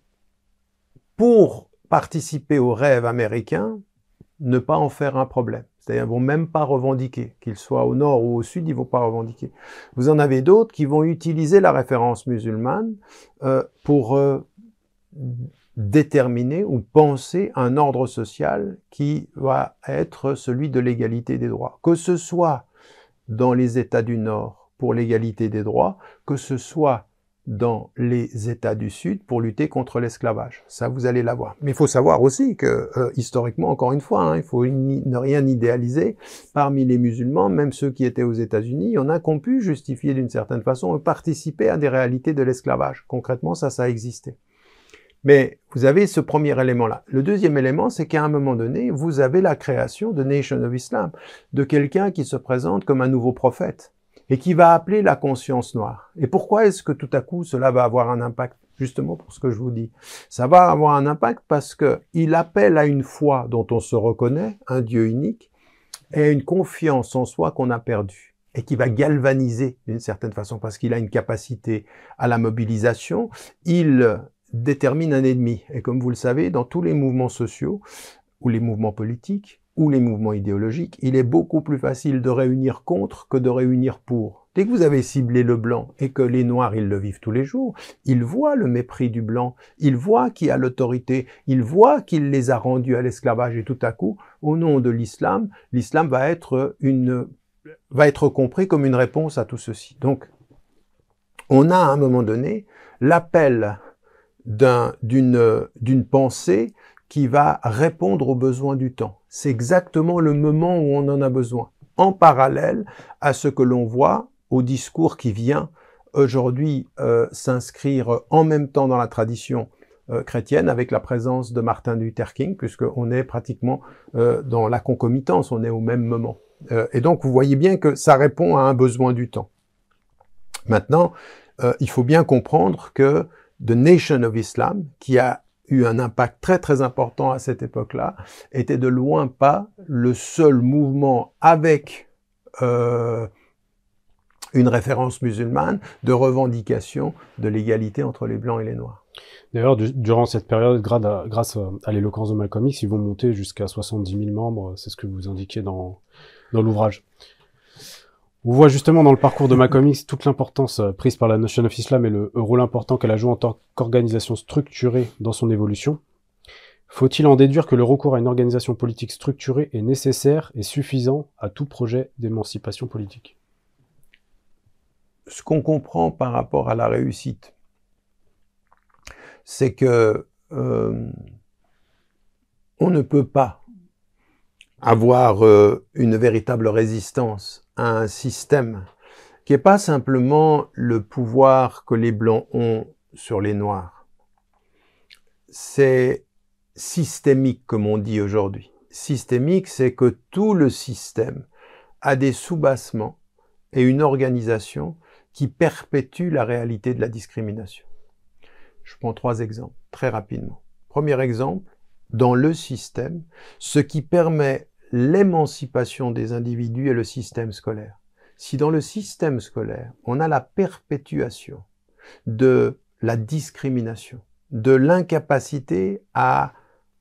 Speaker 2: pour participer au rêve américain, ne pas en faire un problème. C'est-à-dire, ils vont même pas revendiquer, qu'ils soient au nord ou au sud, ils vont pas revendiquer. Vous en avez d'autres qui vont utiliser la référence musulmane euh, pour euh, déterminer ou penser un ordre social qui va être celui de l'égalité des droits. Que ce soit dans les États du Nord pour l'égalité des droits, que ce soit dans les États du Sud pour lutter contre l'esclavage. Ça, vous allez l'avoir. Mais il faut savoir aussi que, euh, historiquement, encore une fois, hein, il faut ne rien idéaliser. Parmi les musulmans, même ceux qui étaient aux États-Unis, il y en a qui ont pu justifier d'une certaine façon et participer à des réalités de l'esclavage. Concrètement, ça, ça a existé. Mais vous avez ce premier élément-là. Le deuxième élément, c'est qu'à un moment donné, vous avez la création de Nation of Islam, de quelqu'un qui se présente comme un nouveau prophète et qui va appeler la conscience noire. Et pourquoi est-ce que tout à coup cela va avoir un impact? Justement pour ce que je vous dis. Ça va avoir un impact parce que il appelle à une foi dont on se reconnaît, un Dieu unique, et à une confiance en soi qu'on a perdue et qui va galvaniser d'une certaine façon parce qu'il a une capacité à la mobilisation. Il détermine un ennemi. Et comme vous le savez, dans tous les mouvements sociaux ou les mouvements politiques, ou les mouvements idéologiques, il est beaucoup plus facile de réunir contre que de réunir pour. Dès que vous avez ciblé le blanc et que les noirs, ils le vivent tous les jours, ils voient le mépris du blanc, ils voient qui a l'autorité, ils voient qu'il les a rendus à l'esclavage et tout à coup, au nom de l'islam, l'islam va être une, va être compris comme une réponse à tout ceci. Donc, on a à un moment donné l'appel d'un, d'une, d'une pensée qui va répondre aux besoins du temps. C'est exactement le moment où on en a besoin. En parallèle à ce que l'on voit au discours qui vient aujourd'hui euh, s'inscrire en même temps dans la tradition euh, chrétienne avec la présence de Martin Luther King, puisqu'on est pratiquement euh, dans la concomitance, on est au même moment. Euh, et donc vous voyez bien que ça répond à un besoin du temps. Maintenant, euh, il faut bien comprendre que The Nation of Islam, qui a eu un impact très très important à cette époque-là, était de loin pas le seul mouvement avec euh, une référence musulmane de revendication de l'égalité entre les blancs et les noirs.
Speaker 1: D'ailleurs, du, durant cette période, grâce à, grâce à l'éloquence de Malcolm X, ils vont monter jusqu'à soixante-dix mille membres, c'est ce que vous indiquiez dans, dans l'ouvrage. On voit justement dans le parcours de Malcolm X toute l'importance prise par la Nation of Islam et le rôle important qu'elle a joué en tant qu'organisation structurée dans son évolution. Faut-il en déduire que le recours à une organisation politique structurée est nécessaire et suffisant à tout projet d'émancipation politique?
Speaker 2: Ce qu'on comprend par rapport à la réussite, c'est que euh, on ne peut pas avoir euh, une véritable résistance à un système qui n'est pas simplement le pouvoir que les Blancs ont sur les Noirs. C'est systémique, comme on dit aujourd'hui. Systémique, c'est que tout le système a des soubassements et une organisation qui perpétue la réalité de la discrimination. Je prends trois exemples, très rapidement. Premier exemple, dans le système, ce qui permet l'émancipation des individus est le système scolaire. Si dans le système scolaire, on a la perpétuation de la discrimination, de l'incapacité à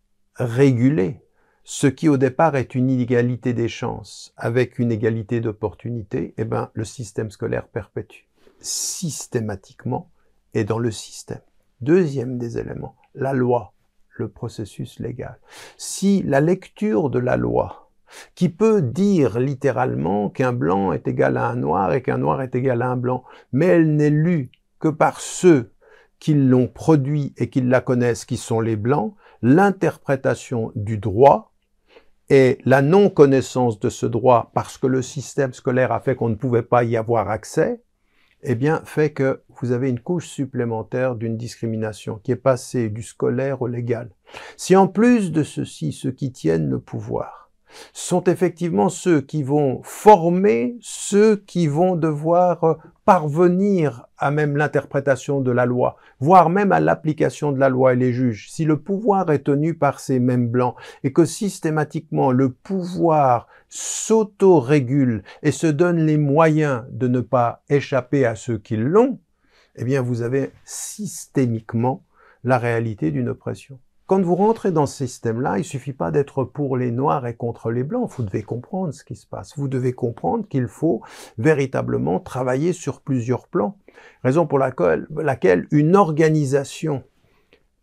Speaker 2: réguler ce qui au départ est une inégalité des chances avec une égalité d'opportunités, eh ben, le système scolaire perpétue systématiquement et dans le système. Deuxième des éléments, la loi, le processus légal. Si la lecture de la loi, qui peut dire littéralement qu'un blanc est égal à un noir et qu'un noir est égal à un blanc, mais elle n'est lue que par ceux qui l'ont produit et qui la connaissent, qui sont les blancs, l'interprétation du droit et la non-connaissance de ce droit parce que le système scolaire a fait qu'on ne pouvait pas y avoir accès, eh bien, fait que vous avez une couche supplémentaire d'une discrimination qui est passée du scolaire au légal. Si en plus de ceci, ceux qui tiennent le pouvoir sont effectivement ceux qui vont former ceux qui vont devoir parvenir à même l'interprétation de la loi, voire même à l'application de la loi et les juges. Si le pouvoir est tenu par ces mêmes blancs et que systématiquement le pouvoir s'auto-régule et se donne les moyens de ne pas échapper à ceux qui l'ont, eh bien vous avez systémiquement la réalité d'une oppression. Quand vous rentrez dans ce système-là, il ne suffit pas d'être pour les Noirs et contre les Blancs. Vous devez comprendre ce qui se passe. Vous devez comprendre qu'il faut véritablement travailler sur plusieurs plans. Raison pour laquelle, laquelle une organisation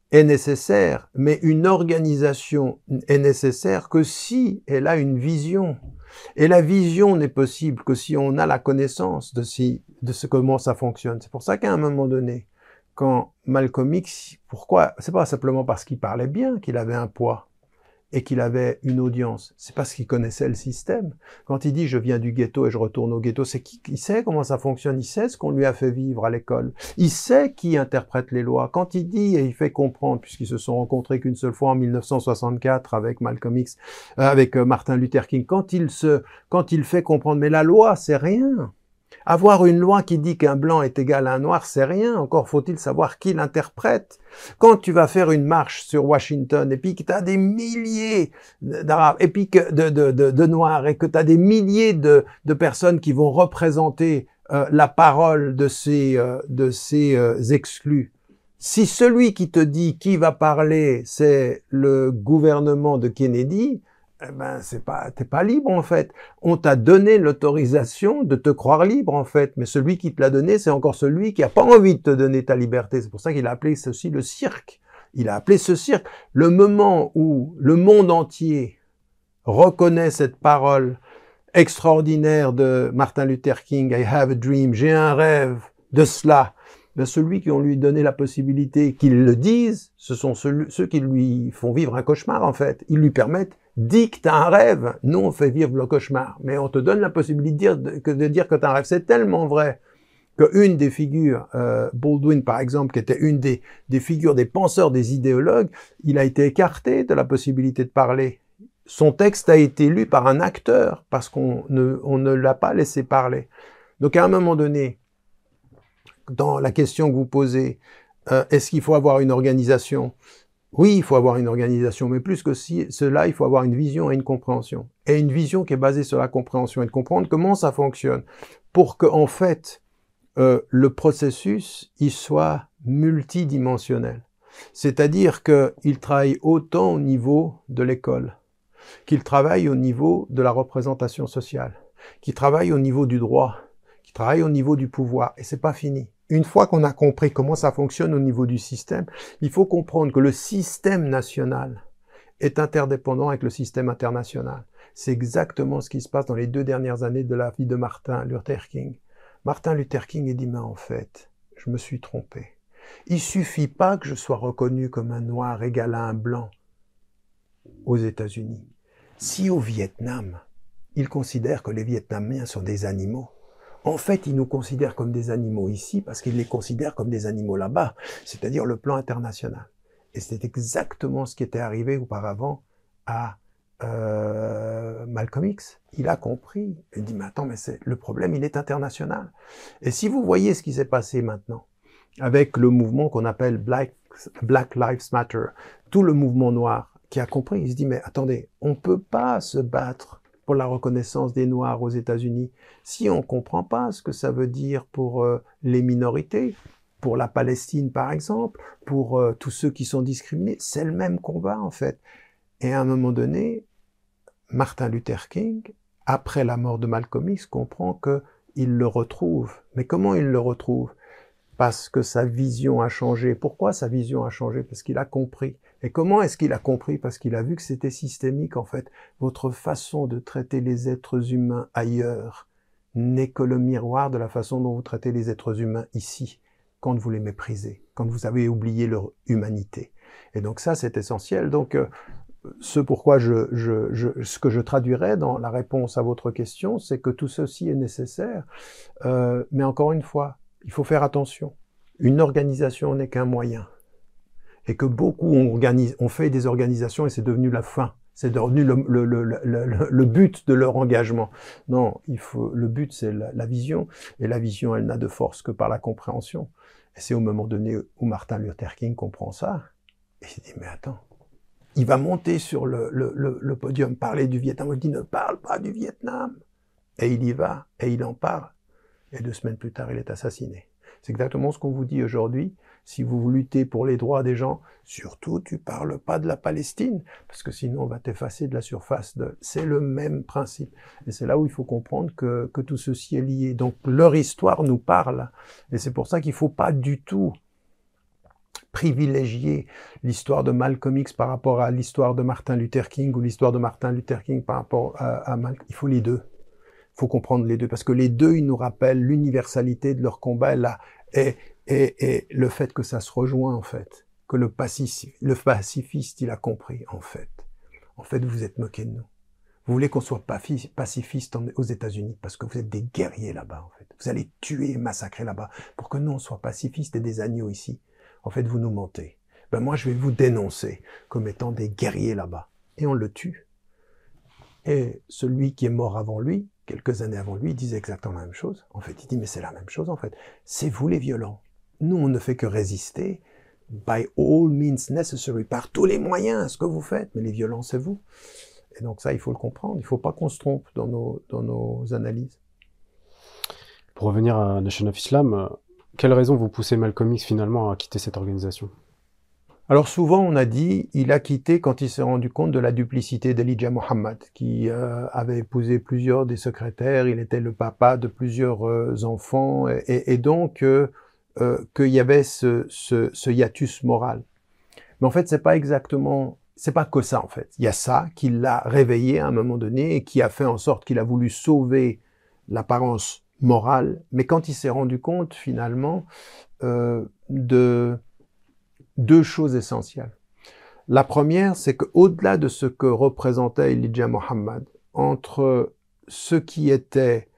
Speaker 2: est nécessaire, mais une organisation est nécessaire que si elle a une vision. Et la vision n'est possible que si on a la connaissance de, si, de ce, comment ça fonctionne. C'est pour ça qu'à un moment donné, quand Malcolm X, pourquoi? C'est pas simplement parce qu'il parlait bien qu'il avait un poids et qu'il avait une audience. C'est parce qu'il connaissait le système. Quand il dit « je viens du ghetto et je retourne au ghetto », c'est qu'il sait comment ça fonctionne, il sait ce qu'on lui a fait vivre à l'école. Il sait qui interprète les lois. Quand il dit et il fait comprendre, puisqu'ils se sont rencontrés qu'une seule fois en mille neuf cent soixante-quatre avec Malcolm X, euh, avec euh, Martin Luther King, quand il se, quand il fait comprendre, mais la loi, c'est rien. Avoir une loi qui dit qu'un blanc est égal à un noir, c'est rien. Encore faut-il savoir qui l'interprète. Quand tu vas faire une marche sur Washington et puis que tu as des milliers d'Arabes et puis que de, de, de, de Noirs et que tu as des milliers de, de personnes qui vont représenter euh, la parole de ces, euh, de ces euh, exclus, si celui qui te dit qui va parler, c'est le gouvernement de Kennedy, eh ben, c'est pas, t'es pas libre, en fait. On t'a donné l'autorisation de te croire libre, en fait. Mais celui qui te l'a donné, c'est encore celui qui a pas envie de te donner ta liberté. C'est pour ça qu'il a appelé ceci le cirque. Il a appelé ce cirque. Le moment où le monde entier reconnaît cette parole extraordinaire de Martin Luther King, I have a dream, j'ai un rêve de cela. Ben, celui qui ont lui donné la possibilité qu'il le dise, ce sont ceux, ceux qui lui font vivre un cauchemar, en fait. Ils lui permettent, dis que tu as un rêve. Nous, on fait vivre le cauchemar. Mais on te donne la possibilité de dire que, de dire que tu as un rêve. C'est tellement vrai qu'une des figures, euh, Baldwin, par exemple, qui était une des, des figures des penseurs, des idéologues, il a été écarté de la possibilité de parler. Son texte a été lu par un acteur parce qu'on ne, on ne l'a pas laissé parler. Donc, à un moment donné, dans la question que vous posez, euh, est-ce qu'il faut avoir une organisation? Oui, il faut avoir une organisation, mais plus que si, cela, il faut avoir une vision et une compréhension. Et une vision qui est basée sur la compréhension et de comprendre comment ça fonctionne pour que, en fait, euh, le processus, il soit multidimensionnel. C'est-à-dire qu'il travaille autant au niveau de l'école, qu'il travaille au niveau de la représentation sociale, qu'il travaille au niveau du droit, qu'il travaille au niveau du pouvoir. Et c'est pas fini. Une fois qu'on a compris comment ça fonctionne au niveau du système, il faut comprendre que le système national est interdépendant avec le système international. C'est exactement ce qui se passe dans les deux dernières années de la vie de Martin Luther King. Martin Luther King a dit, mais en fait, je me suis trompé. Il suffit pas que je sois reconnu comme un noir égal à un blanc aux États-Unis. Si au Vietnam, ils considèrent que les Vietnamiens sont des animaux, en fait, ils nous considèrent comme des animaux ici parce qu'ils les considèrent comme des animaux là-bas, c'est-à-dire le plan international. Et c'est exactement ce qui était arrivé auparavant à euh, Malcolm X. Il a compris. Il dit, mais attends, mais c'est, le problème, il est international. Et si vous voyez ce qui s'est passé maintenant avec le mouvement qu'on appelle Black, Black Lives Matter, tout le mouvement noir qui a compris, il se dit, mais attendez, on peut pas se battre pour la reconnaissance des Noirs aux États-Unis, si on comprend pas ce que ça veut dire pour euh, les minorités, pour la Palestine par exemple, pour euh, tous ceux qui sont discriminés, c'est le même combat en fait. Et à un moment donné, Martin Luther King, après la mort de Malcolm X, comprend que il le retrouve. Mais comment il le retrouve? Parce que sa vision a changé. Pourquoi sa vision a changé? Parce qu'il a compris. Et comment est-ce qu'il a compris? Parce qu'il a vu que c'était systémique, en fait. Votre façon de traiter les êtres humains ailleurs n'est que le miroir de la façon dont vous traitez les êtres humains ici, quand vous les méprisez, quand vous avez oublié leur humanité. Et donc ça, c'est essentiel. Donc, euh, ce pourquoi je, je, je, ce que je traduirais dans la réponse à votre question, c'est que tout ceci est nécessaire. Euh, mais encore une fois, il faut faire attention. Une organisation n'est qu'un moyen. Et que beaucoup ont, organise, ont fait des organisations et c'est devenu la fin. C'est devenu le, le, le, le, le but de leur engagement. Non, il faut, le but, c'est la, la vision. Et la vision, elle n'a de force que par la compréhension. Et c'est au moment donné où Martin Luther King comprend ça. Et il dit, mais attends, il va monter sur le, le, le, le podium, parler du Vietnam. Il dit, ne parle pas du Vietnam. Et il y va, et il en parle. Et deux semaines plus tard, il est assassiné. C'est exactement ce qu'on vous dit aujourd'hui. Si vous luttez pour les droits des gens, surtout, tu parles pas de la Palestine, parce que sinon, on va t'effacer de la surface. De... C'est le même principe. Et c'est là où il faut comprendre que, que tout ceci est lié. Donc, leur histoire nous parle. Et c'est pour ça qu'il faut pas du tout privilégier l'histoire de Malcolm X par rapport à l'histoire de Martin Luther King ou l'histoire de Martin Luther King par rapport à, à Malcolm. Il faut les deux. Il faut comprendre les deux parce que les deux, ils nous rappellent l'universalité de leur combat là et, et, et le fait que ça se rejoint en fait, que le, pacif, le pacifiste, il a compris en fait. En fait, vous vous êtes moqué de nous. Vous voulez qu'on soit pacifiste aux États-Unis parce que vous êtes des guerriers là-bas, en fait. Vous allez tuer et massacrer là-bas pour que nous, on soit pacifistes et des agneaux ici. En fait, vous nous mentez. Ben moi, je vais vous dénoncer comme étant des guerriers là-bas. Et on le tue. Et celui qui est mort avant lui, quelques années avant lui, il disait exactement la même chose. En fait, il dit, mais c'est la même chose, en fait. C'est vous les violents. Nous, on ne fait que résister. By all means necessary. Par tous les moyens, ce que vous faites. Mais les violents, c'est vous. Et donc ça, il faut le comprendre. Il ne faut pas qu'on se trompe dans nos, dans nos analyses.
Speaker 1: Pour revenir à Nation of Islam, quelles raisons vous poussez Malcolm X finalement à quitter cette organisation?
Speaker 2: Alors souvent, on a dit, il a quitté quand il s'est rendu compte de la duplicité d'Elijah Muhammad, qui euh, avait épousé plusieurs des secrétaires, il était le papa de plusieurs euh, enfants, et, et donc euh, euh, qu'il y avait ce, ce, ce hiatus moral. Mais en fait, c'est pas exactement... C'est pas que ça, en fait. Il y a ça qui l'a réveillé à un moment donné et qui a fait en sorte qu'il a voulu sauver l'apparence morale. Mais quand il s'est rendu compte, finalement, euh, de deux choses essentielles. La première, c'est qu'au-delà de ce que représentait Elijah Muhammad, entre ce qui était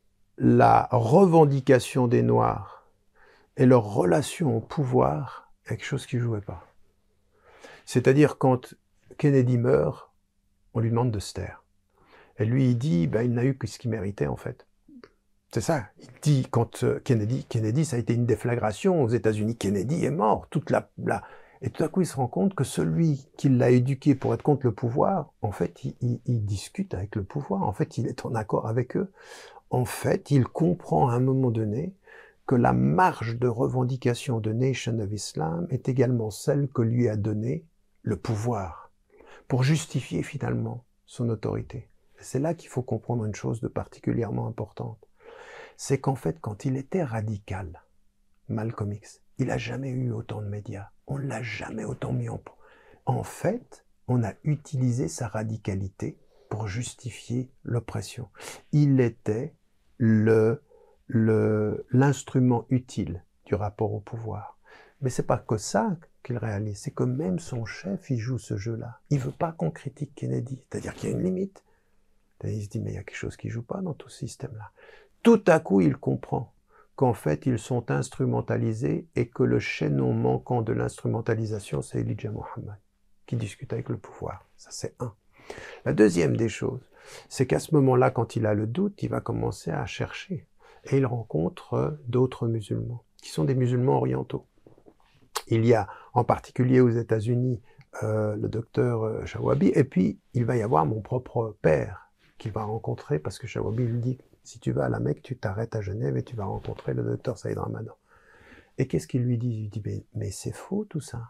Speaker 2: la revendication des Noirs et leur relation au pouvoir, il y a quelque chose qui ne jouait pas. C'est-à-dire, quand Kennedy meurt, on lui demande de se taire. Et lui, il dit, ben, il n'a eu que ce qu'il méritait, en fait. C'est ça. Il dit, quand Kennedy, Kennedy, ça a été une déflagration aux États-Unis. Kennedy est mort. Toute la, la... Et tout à coup, il se rend compte que celui qui l'a éduqué pour être contre le pouvoir, en fait, il, il, il discute avec le pouvoir. En fait, il est en accord avec eux. En fait, il comprend à un moment donné que la marge de revendication de Nation of Islam est également celle que lui a donnée le pouvoir, pour justifier finalement son autorité. C'est là qu'il faut comprendre une chose de particulièrement importante. C'est qu'en fait, quand il était radical, Malcolm X, il n'a jamais eu autant de médias. On ne l'a jamais autant mis en... En fait, on a utilisé sa radicalité pour justifier l'oppression. Il était le, le, l'instrument utile du rapport au pouvoir. Mais c'est pas que ça qu'il réalise, c'est que même son chef, il joue ce jeu-là. Il veut pas qu'on critique Kennedy, c'est-à-dire qu'il y a une limite. Et il se dit, mais il y a quelque chose qui joue pas dans tout ce système-là. Tout à coup, il comprend qu'en fait, ils sont instrumentalisés et que le chaînon manquant de l'instrumentalisation, c'est Elijah Muhammad, qui discute avec le pouvoir. Ça, c'est un. La deuxième des choses, c'est qu'à ce moment-là, quand il a le doute, il va commencer à chercher. Et il rencontre d'autres musulmans, qui sont des musulmans orientaux. Il y a en particulier aux États-Unis euh, le docteur Shawabi, et puis il va y avoir mon propre père qu'il va rencontrer, parce que Shawabi lui dit, si tu vas à la Mecque, tu t'arrêtes à Genève et tu vas rencontrer le docteur Saïd Ramadan. Et qu'est-ce qu'il lui dit? Il lui dit, mais, mais c'est faux tout ça.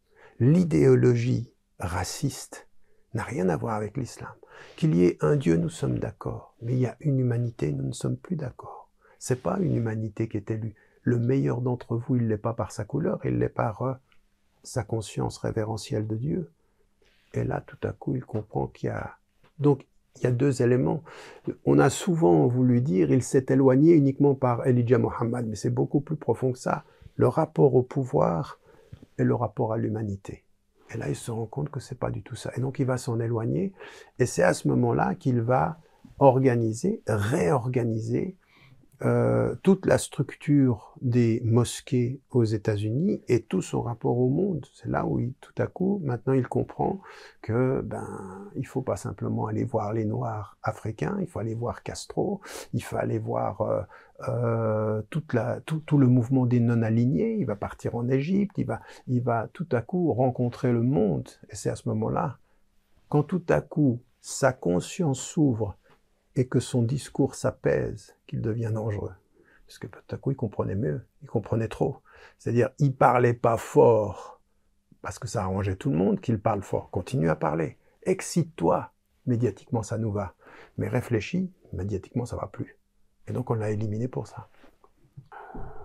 Speaker 2: L'idéologie raciste n'a rien à voir avec l'islam. Qu'il y ait un Dieu, nous sommes d'accord, mais il y a une humanité, nous ne sommes plus d'accord. C'est pas une humanité qui est élue. Le meilleur d'entre vous, il l'est pas par sa couleur, il l'est par euh, sa conscience révérentielle de Dieu. Et là, tout à coup, il comprend qu'il y a... Donc, il y a deux éléments. On a souvent voulu dire, il s'est éloigné uniquement par Elijah Muhammad, mais c'est beaucoup plus profond que ça. Le rapport au pouvoir et le rapport à l'humanité. Et là, il se rend compte que c'est pas du tout ça. Et donc, il va s'en éloigner. Et c'est à ce moment-là qu'il va organiser, réorganiser Euh, toute la structure des mosquées aux États-Unis et tout son rapport au monde. C'est là où il, tout à coup, maintenant il comprend que ben il faut pas simplement aller voir les Noirs africains, il faut aller voir Castro, il faut aller voir euh, euh, toute la, tout, tout le mouvement des non-alignés. Il va partir en Égypte, il va, il va tout à coup rencontrer le monde. Et c'est à ce moment-là, quand tout à coup sa conscience s'ouvre et que son discours s'apaise, qu'il devient dangereux. Parce que tout à coup, il comprenait mieux, il comprenait trop. C'est-à-dire, il parlait pas fort, parce que ça arrangeait tout le monde qu'il parle fort. Continue à parler, excite-toi, médiatiquement ça nous va. Mais réfléchis, médiatiquement ça va plus. Et donc on l'a éliminé pour ça.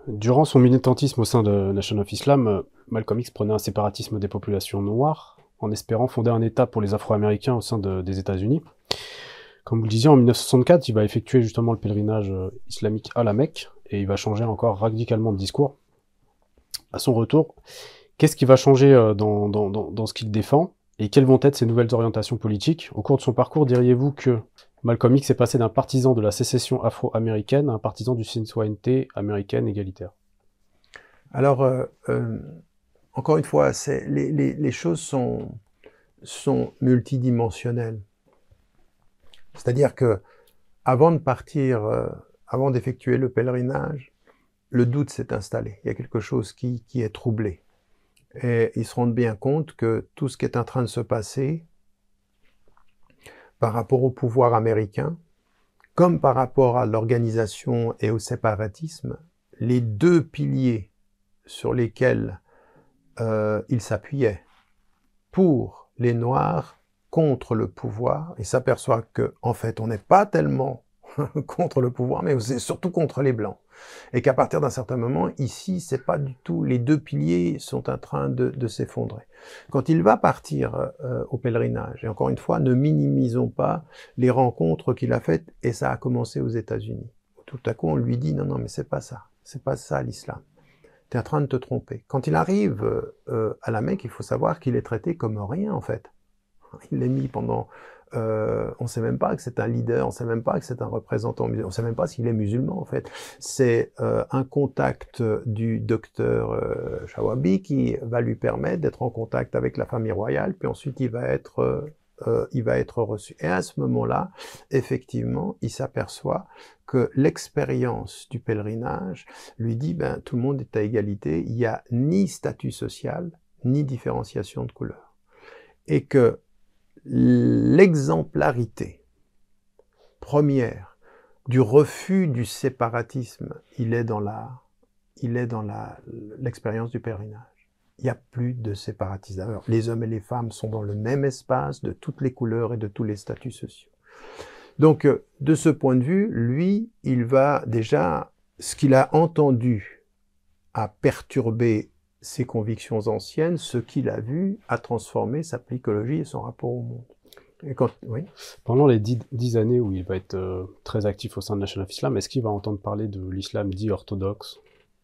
Speaker 1: Durant son militantisme au sein de Nation of Islam, Malcolm X prenait un séparatisme des populations noires, en espérant fonder un État pour les Afro-Américains au sein de, des États-Unis. Comme vous le disiez, en mille neuf cent soixante-quatre, il va effectuer justement le pèlerinage islamique à la Mecque, et il va changer encore radicalement de discours. À son retour, qu'est-ce qui va changer dans, dans, dans, dans ce qu'il défend, et quelles vont être ses nouvelles orientations politiques? Au cours de son parcours, diriez-vous que Malcolm X est passé d'un partisan de la sécession afro-américaine à un partisan d'une citoyenneté américaine égalitaire?
Speaker 2: Alors, euh, euh, encore une fois, les, les, les choses sont, sont multidimensionnelles. C'est-à-dire que avant de partir, euh, avant d'effectuer le pèlerinage, le doute s'est installé. Il y a quelque chose qui, qui est troublé. Et ils se rendent bien compte que tout ce qui est en train de se passer par rapport au pouvoir américain, comme par rapport à l'organisation et au séparatisme, les deux piliers sur lesquels euh, ils s'appuyaient pour les Noirs contre le pouvoir, et s'aperçoit que en fait on n'est pas tellement contre le pouvoir, mais c'est surtout contre les Blancs. Et qu'à partir d'un certain moment, ici, c'est pas du tout, les deux piliers sont en train de, de s'effondrer. Quand il va partir euh, au pèlerinage, et encore une fois, ne minimisons pas les rencontres qu'il a faites, et ça a commencé aux États-Unis. Tout à coup, on lui dit, non, non, mais c'est pas ça, c'est pas ça l'islam. Tu es en train de te tromper. Quand il arrive euh, à la Mecque, il faut savoir qu'il est traité comme rien, en fait. Il l'est mis pendant... Euh, on ne sait même pas que c'est un leader, on ne sait même pas que c'est un représentant musulman, on ne sait même pas s'il est musulman en fait. C'est euh, un contact du docteur euh, Shawabi qui va lui permettre d'être en contact avec la famille royale, puis ensuite il va être, euh, euh, il va être reçu. Et à ce moment-là, effectivement, il s'aperçoit que l'expérience du pèlerinage lui dit, ben, tout le monde est à égalité, il n'y a ni statut social, ni différenciation de couleur. Et que l'exemplarité première du refus du séparatisme, il est dans la, il est dans la, l'expérience du pèlerinage. Il n'y a plus de séparatisme. Alors, les hommes et les femmes sont dans le même espace, de toutes les couleurs et de tous les statuts sociaux. Donc, de ce point de vue, lui, il va déjà, ce qu'il a entendu a perturbé ses convictions anciennes, ce qu'il a vu a transformé sa psychologie et son rapport au monde. Et quand, oui.
Speaker 1: Pendant les dix, dix années où il va être euh, très actif au sein de Nation of Islam, est-ce qu'il va entendre parler de l'islam dit orthodoxe?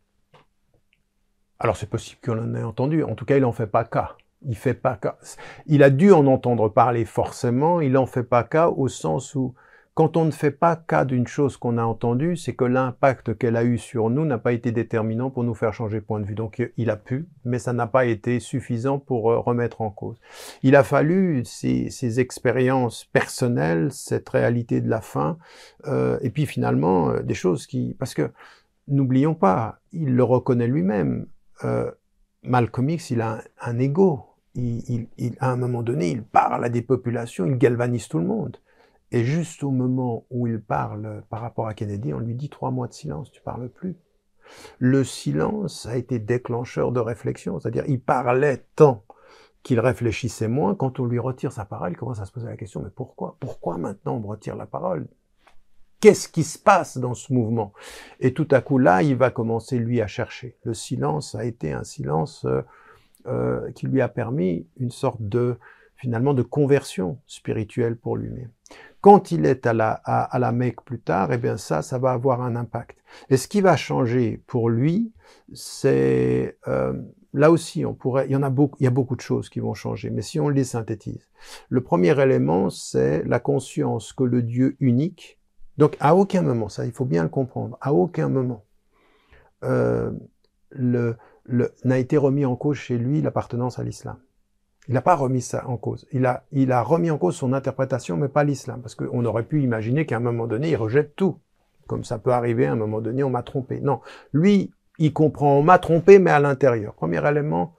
Speaker 2: Alors c'est possible qu'on en ait entendu, en tout cas il n'en fait pas cas. Il fait pas cas. Il a dû en entendre parler forcément, il n'en fait pas cas au sens où quand on ne fait pas cas d'une chose qu'on a entendue, c'est que l'impact qu'elle a eu sur nous n'a pas été déterminant pour nous faire changer de point de vue. Donc il a pu, mais ça n'a pas été suffisant pour remettre en cause. Il a fallu ces, ces expériences personnelles, cette réalité de la fin, euh, et puis finalement euh, des choses qui... Parce que, n'oublions pas, il le reconnaît lui-même, euh, Malcolm X, il a un, un ego. Il, il, il, à un moment donné, il parle à des populations, il galvanise tout le monde. Et juste au moment où il parle par rapport à Kennedy, on lui dit trois mois de silence, tu parles plus. Le silence a été déclencheur de réflexion, c'est-à-dire il parlait tant qu'il réfléchissait moins. Quand on lui retire sa parole, il commence à se poser la question, mais pourquoi? Pourquoi maintenant on me retire la parole? Qu'est-ce qui se passe dans ce mouvement? Et tout à coup là, il va commencer lui à chercher. Le silence a été un silence euh, euh, qui lui a permis une sorte de, finalement, de conversion spirituelle pour lui-même. Quand il est à la, à, à la Mecque plus tard, eh bien ça, ça va avoir un impact. Et ce qui va changer pour lui, c'est... Euh, là aussi, on pourrait, il y en a beaucoup, il y a beaucoup de choses qui vont changer, mais si on les synthétise. Le premier élément, c'est la conscience que le Dieu unique, donc à aucun moment, ça il faut bien le comprendre, à aucun moment, euh, le, le, n'a été remis en cause chez lui l'appartenance à l'islam. Il n'a pas remis ça en cause. Il a, il a remis en cause son interprétation, mais pas l'islam. Parce qu'on aurait pu imaginer qu'à un moment donné, il rejette tout. Comme ça peut arriver, à un moment donné, on m'a trompé. Non. Lui, il comprend, on m'a trompé, mais à l'intérieur. Premier élément,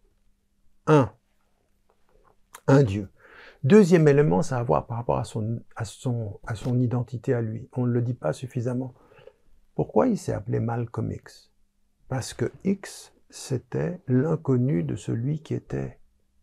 Speaker 2: un. Un Dieu. Deuxième élément, ça a à voir par rapport à son, à son, à son identité à lui. On ne le dit pas suffisamment. Pourquoi il s'est appelé Malcolm X? Parce que X, c'était l'inconnu de celui qui était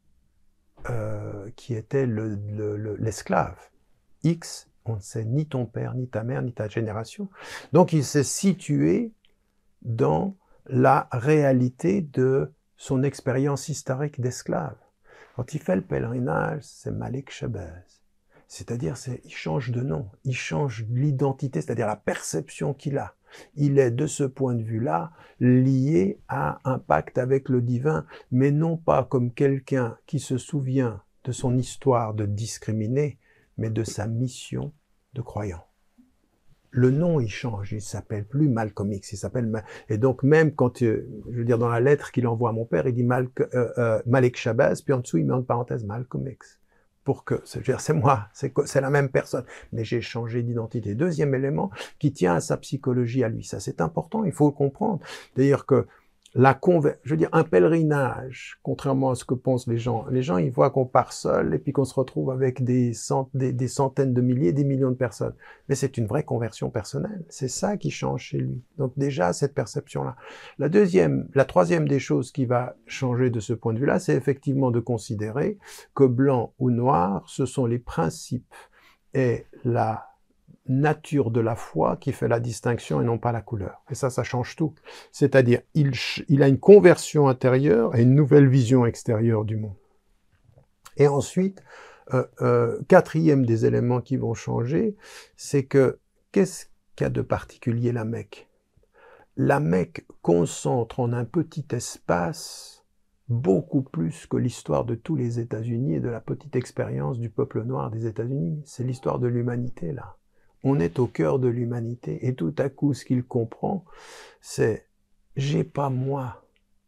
Speaker 2: Euh, qui était le, le, le, l'esclave. X, on ne sait ni ton père, ni ta mère, ni ta génération. Donc il s'est situé dans la réalité de son expérience historique d'esclave. Quand il fait le pèlerinage, c'est Malik Shabazz. C'est-à-dire, c'est, il change de nom, il change l'identité, c'est-à-dire la perception qu'il a. Il est, de ce point de vue-là, lié à un pacte avec le divin, mais non pas comme quelqu'un qui se souvient de son histoire de discriminer, mais de sa mission de croyant. Le nom, il change, il s'appelle plus Malcolm X, il s'appelle... Ma... Et donc, même quand, euh, je veux dire, dans la lettre qu'il envoie à mon père, il dit Mal... euh, euh, Malik Shabazz, puis en dessous, il met en parenthèse Malcolm X. Pour que, c'est moi, c'est la même personne, mais j'ai changé d'identité. Deuxième élément qui tient à sa psychologie à lui, ça c'est important, il faut le comprendre. D'ailleurs que la conver... je veux dire, un pèlerinage, contrairement à ce que pensent les gens, les gens ils voient qu'on part seul et puis qu'on se retrouve avec des, cent... des, des centaines de milliers, des millions de personnes. Mais c'est une vraie conversion personnelle, c'est ça qui change chez lui. Donc déjà, cette perception-là. La deuxième, la troisième des choses qui va changer de ce point de vue-là, c'est effectivement de considérer que blanc ou noir, ce sont les principes et la nature de la foi qui fait la distinction et non pas la couleur. Et ça, ça change tout. C'est-à-dire, il, il a une conversion intérieure et une nouvelle vision extérieure du monde. Et ensuite, euh, euh, quatrième des éléments qui vont changer, c'est que, qu'est-ce qu'a de particulier la Mecque? La Mecque concentre en un petit espace beaucoup plus que l'histoire de tous les États-Unis et de la petite expérience du peuple noir des États-Unis. C'est l'histoire de l'humanité, là. On est au cœur de l'humanité et tout à coup, ce qu'il comprend, c'est « j'ai pas moi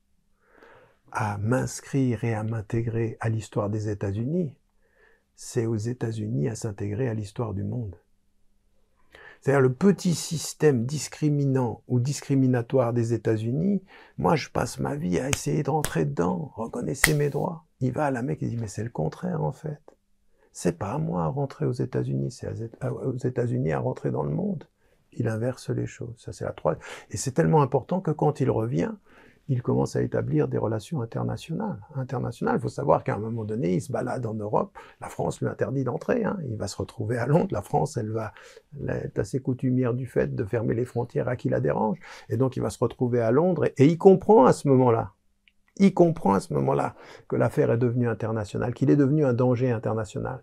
Speaker 2: à m'inscrire et à m'intégrer à l'histoire des États-Unis, c'est aux États-Unis à s'intégrer à l'histoire du monde. » C'est-à-dire le petit système discriminant ou discriminatoire des États-Unis, moi je passe ma vie à essayer de rentrer dedans, reconnaissez mes droits. Il va à la Mecque et dit « mais c'est le contraire en fait. » C'est pas à moi à rentrer aux États-Unis, c'est aux États-Unis à rentrer dans le monde. Il inverse les choses. Ça, c'est la troisième. Et c'est tellement important que quand il revient, il commence à établir des relations internationales. Internationales. Il faut savoir qu'à un moment donné, il se balade en Europe. La France lui interdit d'entrer. Hein. Il va se retrouver à Londres. La France, elle va elle est assez coutumière du fait de fermer les frontières à qui la dérange. Et donc, il va se retrouver à Londres. Et, et il comprend à ce moment-là. Il comprend à ce moment-là que l'affaire est devenue internationale, qu'il est devenu un danger international.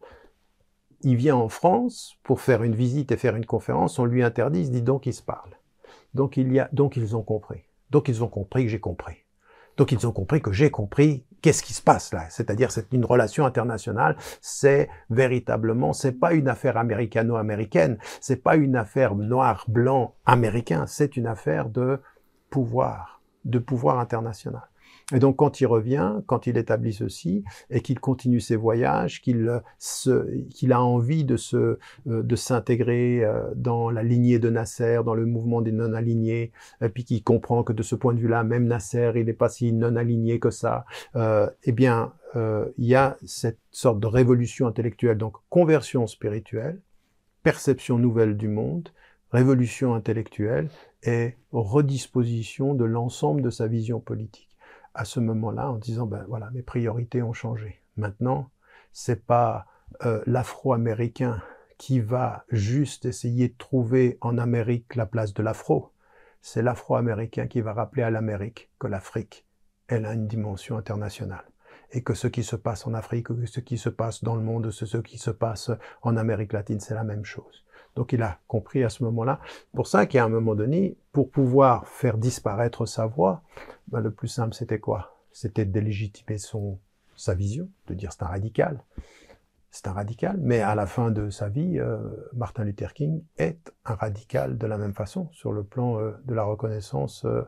Speaker 2: Il vient en France pour faire une visite et faire une conférence, on lui interdit, il se dit donc ils se parlent. Donc, il y a, donc ils ont compris. Donc ils ont compris que j'ai compris. Donc ils ont compris que j'ai compris qu'est-ce qui se passe là. C'est-à-dire c'est une relation internationale, c'est véritablement, c'est pas une affaire américano-américaine, c'est pas une affaire noir-blanc américain, c'est une affaire de pouvoir, de pouvoir international. Et donc, quand il revient, quand il établit ceci, et qu'il continue ses voyages, qu'il qu'il a envie de se, de s'intégrer dans la lignée de Nasser, dans le mouvement des non-alignés, et puis qu'il comprend que de ce point de vue-là, même Nasser, il n'est pas si non-aligné que ça, euh, eh bien, euh, il y a cette sorte de révolution intellectuelle, donc conversion spirituelle, perception nouvelle du monde, révolution intellectuelle et redisposition de l'ensemble de sa vision politique. À ce moment-là, en disant, ben voilà, mes priorités ont changé. Maintenant, c'est pas euh, l'Afro-américain qui va juste essayer de trouver en Amérique la place de l'Afro. C'est l'Afro-américain qui va rappeler à l'Amérique que l'Afrique, elle a une dimension internationale. Et que ce qui se passe en Afrique, que ce qui se passe dans le monde, ce qui se passe en Amérique latine, c'est la même chose. Donc il a compris à ce moment-là. Pour ça qu'à un moment donné, pour pouvoir faire disparaître sa voix, ben le plus simple c'était quoi? C'était de délégitimer son, sa vision, de dire c'est un radical. C'est un radical, mais à la fin de sa vie, euh, Martin Luther King est un radical de la même façon, sur le plan euh, de la reconnaissance euh,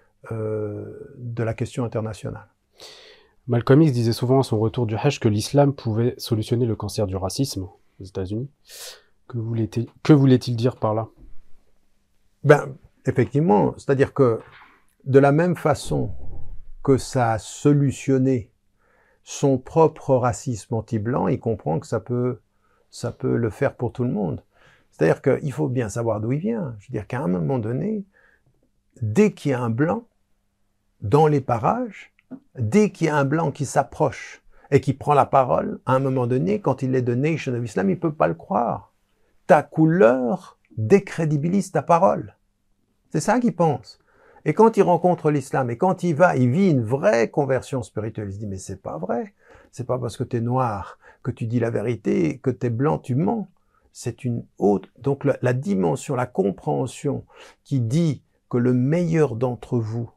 Speaker 2: euh, de la question internationale.
Speaker 1: Malcolm X disait souvent à son retour du Hajj que l'islam pouvait solutionner le cancer du racisme aux États-Unis. Que voulait-il que voulait-il dire par là?
Speaker 2: Ben, effectivement, c'est-à-dire que de la même façon que ça a solutionné son propre racisme anti-blanc, il comprend que ça peut, ça peut le faire pour tout le monde. C'est-à-dire qu'il faut bien savoir d'où il vient. Je veux dire qu'à un moment donné, dès qu'il y a un blanc dans les parages, dès qu'il y a un blanc qui s'approche et qui prend la parole, à un moment donné, quand il est de Nation of Islam, il ne peut pas le croire. Ta couleur décrédibilise ta parole. C'est ça qu'il pense. Et quand il rencontre l'islam, et quand il va, il vit une vraie conversion spirituelle, il se dit, mais c'est pas vrai. C'est pas parce que tu es noir que tu dis la vérité, que tu es blanc, tu mens. C'est une autre... Donc la, la dimension, la compréhension qui dit que le meilleur d'entre vous,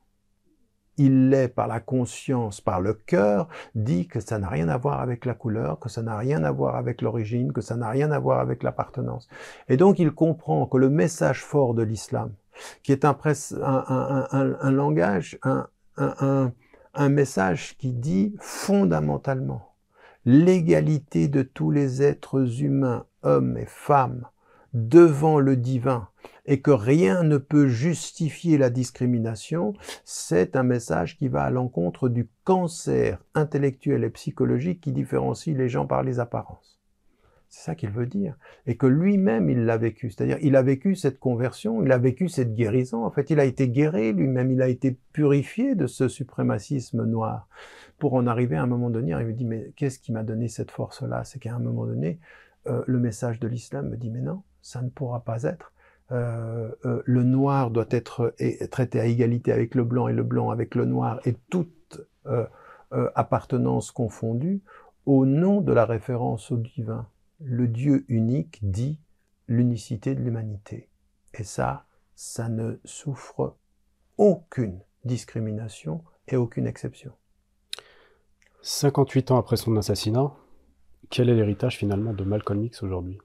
Speaker 2: il l'est par la conscience, par le cœur, dit que ça n'a rien à voir avec la couleur, que ça n'a rien à voir avec l'origine, que ça n'a rien à voir avec l'appartenance. Et donc il comprend que le message fort de l'islam, qui est un, un, un, un, un langage, un, un, un message qui dit fondamentalement l'égalité de tous les êtres humains, hommes et femmes, devant le divin, et que rien ne peut justifier la discrimination, c'est un message qui va à l'encontre du cancer intellectuel et psychologique qui différencie les gens par les apparences. C'est ça qu'il veut dire. Et que lui-même, il l'a vécu. C'est-à-dire, il a vécu cette conversion, il a vécu cette guérison. En fait, il a été guéri lui-même, il a été purifié de ce suprémacisme noir. Pour en arriver à un moment donné, il me dit, mais qu'est-ce qui m'a donné cette force-là? C'est qu'à un moment donné, euh, le message de l'islam me dit, mais non, ça ne pourra pas être. Euh, euh, le noir doit être traité à égalité avec le blanc et le blanc avec le noir et toute euh, euh, appartenance confondue au nom de la référence au divin. Le Dieu unique dit l'unicité de l'humanité. Et ça, ça ne souffre aucune discrimination et aucune exception.
Speaker 1: cinquante-huit ans après son assassinat, quel est l'héritage finalement de Malcolm X aujourd'hui?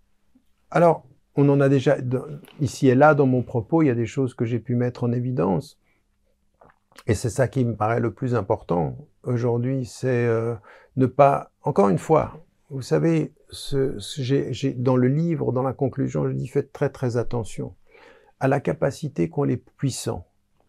Speaker 2: Alors, on en a déjà, ici et là, dans mon propos, il y a des choses que j'ai pu mettre en évidence. Et c'est ça qui me paraît le plus important aujourd'hui, c'est euh, ne pas, encore une fois, vous savez, ce, ce, j'ai, j'ai, dans le livre, dans la conclusion, je dis faites très très attention à la capacité qu'ont les puissants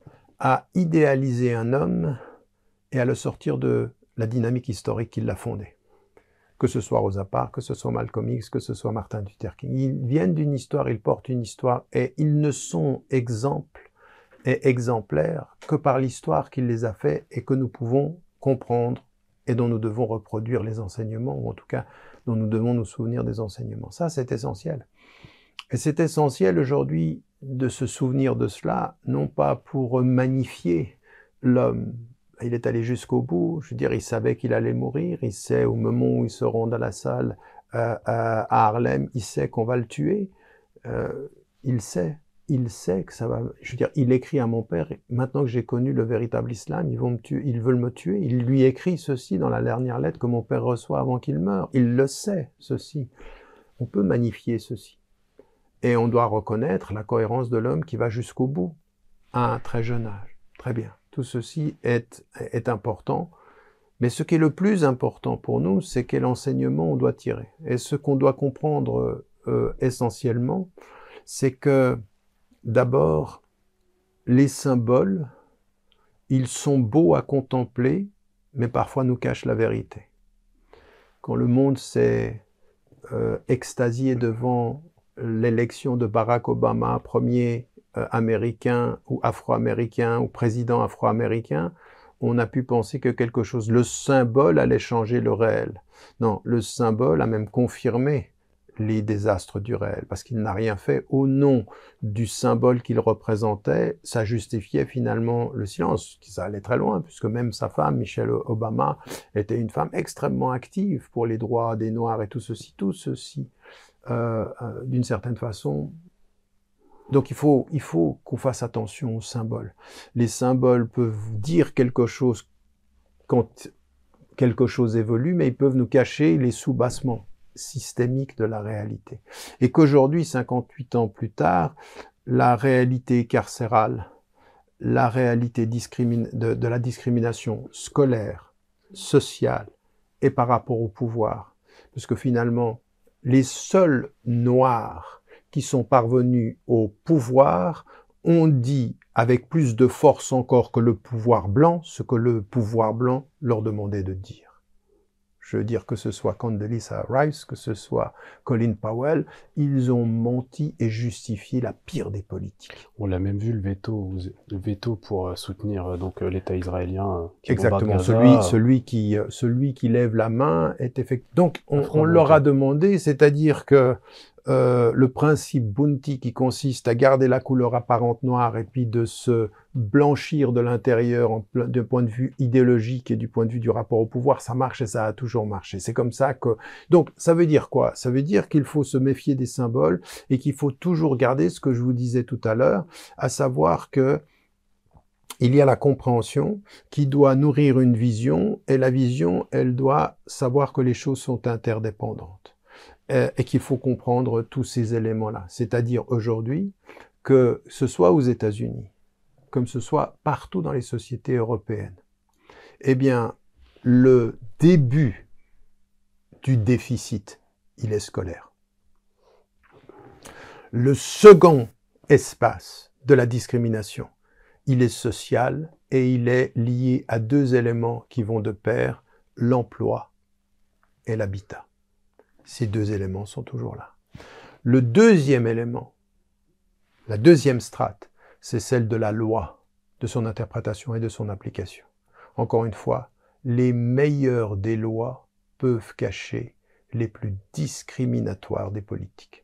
Speaker 2: à idéaliser un homme et à le sortir de la dynamique historique qui l'a fondé. Que ce soit Rosa Parks, que ce soit Malcolm X, que ce soit Martin Luther King. Ils viennent d'une histoire, ils portent une histoire, et ils ne sont exemples et exemplaires que par l'histoire qui les a fait et que nous pouvons comprendre et dont nous devons reproduire les enseignements, ou en tout cas dont nous devons nous souvenir des enseignements. Ça, c'est essentiel. Et c'est essentiel aujourd'hui de se souvenir de cela, non pas pour magnifier l'homme. Il est allé jusqu'au bout, je veux dire, il savait qu'il allait mourir, il sait au moment où il se rend dans la salle euh, à Harlem, il sait qu'on va le tuer, euh, il sait, il sait que ça va, je veux dire, il écrit à mon père, maintenant que j'ai connu le véritable islam, ils vont me tuer, ils veulent me tuer, il lui écrit ceci dans la dernière lettre que mon père reçoit avant qu'il meure, il le sait, ceci. On peut magnifier ceci. Et on doit reconnaître la cohérence de l'homme qui va jusqu'au bout, à un très jeune âge. Très bien. Tout ceci est, est important, mais ce qui est le plus important pour nous, c'est quel enseignement on doit tirer. Et ce qu'on doit comprendre euh, essentiellement, c'est que d'abord, les symboles, ils sont beaux à contempler, mais parfois nous cachent la vérité. Quand le monde s'est euh, extasié devant l'élection de Barack Obama, premier Euh, américain ou afro-américain ou président afro-américain, on a pu penser que quelque chose, le symbole allait changer le réel. Non, le symbole a même confirmé les désastres du réel, parce qu'il n'a rien fait au nom du symbole qu'il représentait, ça justifiait finalement le silence, ça allait très loin, puisque même sa femme, Michelle Obama, était une femme extrêmement active pour les droits des Noirs et tout ceci, tout ceci, euh, euh, d'une certaine façon. Donc il faut, il faut qu'on fasse attention aux symboles. Les symboles peuvent dire quelque chose quand quelque chose évolue, mais ils peuvent nous cacher les soubassements systémiques de la réalité. Et qu'aujourd'hui, cinquante-huit ans plus tard, la réalité carcérale, la réalité discrimin- de, de la discrimination scolaire, sociale et par rapport au pouvoir, parce que finalement, les seuls noirs qui sont parvenus au pouvoir ont dit avec plus de force encore que le pouvoir blanc ce que le pouvoir blanc leur demandait de dire. Je veux dire que ce soit Condoleezza Rice, que ce soit Colin Powell, ils ont menti et justifié la pire des politiques.
Speaker 1: On l'a même vu, le veto, le veto pour soutenir donc l'État israélien. Qui
Speaker 2: Exactement, celui, celui, qui, celui qui lève la main est effectivement... Donc on, on leur a demandé, c'est-à-dire que euh, le principe Bounty qui consiste à garder la couleur apparente noire et puis de se blanchir de l'intérieur d'un point de vue idéologique et du point de vue du rapport au pouvoir, ça marche et ça a toujours marché. C'est comme ça que... Donc, ça veut dire quoi? Ça veut dire qu'il faut se méfier des symboles et qu'il faut toujours garder ce que je vous disais tout à l'heure, à savoir que il y a la compréhension qui doit nourrir une vision, et la vision, elle doit savoir que les choses sont interdépendantes et qu'il faut comprendre tous ces éléments-là. C'est-à-dire aujourd'hui, que ce soit aux États-Unis, comme ce soit partout dans les sociétés européennes, eh bien, le début du déficit, il est scolaire. Le second espace de la discrimination, il est social et il est lié à deux éléments qui vont de pair, l'emploi et l'habitat. Ces deux éléments sont toujours là. Le deuxième élément, la deuxième strate, c'est celle de la loi, de son interprétation et de son application. Encore une fois, les meilleures des lois peuvent cacher les plus discriminatoires des politiques.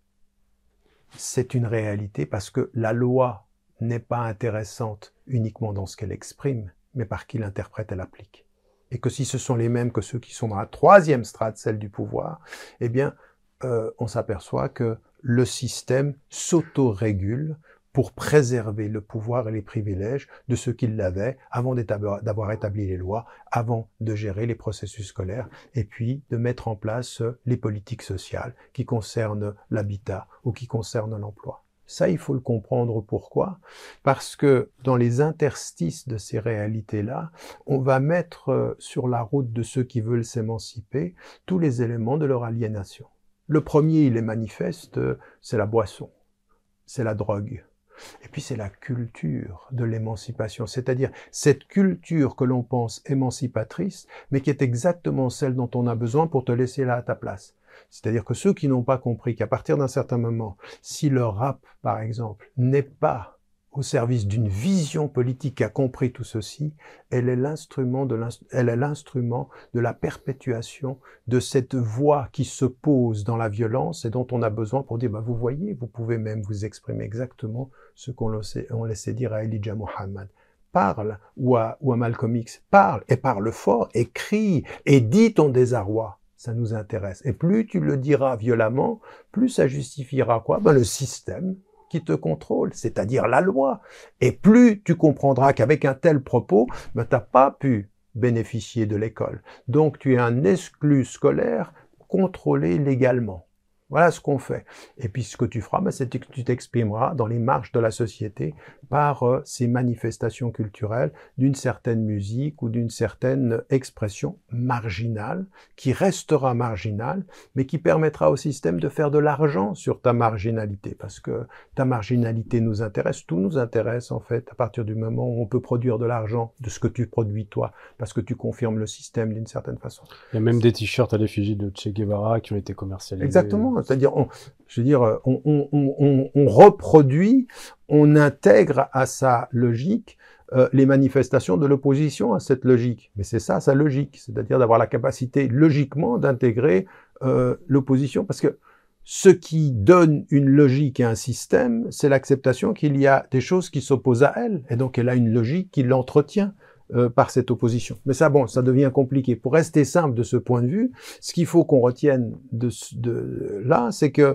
Speaker 2: C'est une réalité parce que la loi n'est pas intéressante uniquement dans ce qu'elle exprime, mais par qui l'interprète et l'applique. Et que si ce sont les mêmes que ceux qui sont dans la troisième strate, celle du pouvoir, eh bien, euh, on s'aperçoit que le système s'autorégule pour préserver le pouvoir et les privilèges de ceux qui l'avaient avant d'avoir établi les lois, avant de gérer les processus scolaires, et puis de mettre en place les politiques sociales qui concernent l'habitat ou qui concernent l'emploi. Ça, il faut le comprendre. Pourquoi? Parce que dans les interstices de ces réalités-là, on va mettre sur la route de ceux qui veulent s'émanciper tous les éléments de leur aliénation. Le premier, il est manifeste, c'est la boisson, c'est la drogue. Et puis c'est la culture de l'émancipation, c'est-à-dire cette culture que l'on pense émancipatrice, mais qui est exactement celle dont on a besoin pour te laisser là à ta place. C'est-à-dire que ceux qui n'ont pas compris qu'à partir d'un certain moment, si le rap, par exemple, n'est pas au service d'une vision politique qui a compris tout ceci, elle est l'instrument de l'inst- elle est l'instrument de la perpétuation de cette voix qui se pose dans la violence et dont on a besoin pour dire, bah, vous voyez, vous pouvez même vous exprimer exactement ce qu'on laissait, on laissait dire à Elijah Muhammad. Parle, ou à, ou à Malcolm X, parle, et parle fort, et crie, et dis ton désarroi. Ça nous intéresse. Et plus tu le diras violemment, plus ça justifiera quoi? Ben, le système qui te contrôle, c'est-à-dire la loi. Et plus tu comprendras qu'avec un tel propos, ben, tu n'as pas pu bénéficier de l'école. Donc tu es un exclu scolaire contrôlé légalement. Voilà ce qu'on fait. Et puis ce que tu feras, ben, c'est que tu t'exprimeras dans les marges de la société par euh, ces manifestations culturelles d'une certaine musique ou d'une certaine expression marginale, qui restera marginale, mais qui permettra au système de faire de l'argent sur ta marginalité. Parce que ta marginalité nous intéresse, tout nous intéresse en fait, à partir du moment où on peut produire de l'argent de ce que tu produis toi, parce que tu confirmes le système d'une certaine façon.
Speaker 1: Il y a même des t-shirts à l'effigie de Che Guevara qui ont été commercialisés.
Speaker 2: Exactement. C'est-à-dire, on, je veux dire, on, on, on, on reproduit, on intègre à sa logique euh, les manifestations de l'opposition à cette logique. Mais c'est ça, sa logique, c'est-à-dire d'avoir la capacité logiquement d'intégrer euh, l'opposition, parce que ce qui donne une logique à un système, c'est l'acceptation qu'il y a des choses qui s'opposent à elle, et donc elle a une logique qui l'entretient. Euh, par cette opposition. Mais ça, bon, ça devient compliqué. Pour rester simple de ce point de vue, ce qu'il faut qu'on retienne de, de là, c'est que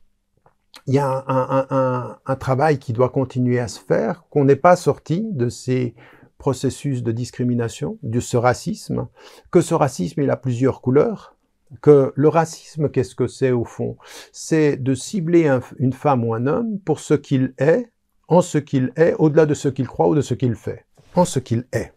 Speaker 2: il y a un, un, un, un travail qui doit continuer à se faire, qu'on n'est pas sorti de ces processus de discrimination, de ce racisme, que ce racisme, il a plusieurs couleurs, que le racisme, qu'est-ce que c'est au fond? C'est de cibler un, une femme ou un homme pour ce qu'il est, en ce qu'il est, au-delà de ce qu'il croit ou de ce qu'il fait, en ce qu'il est.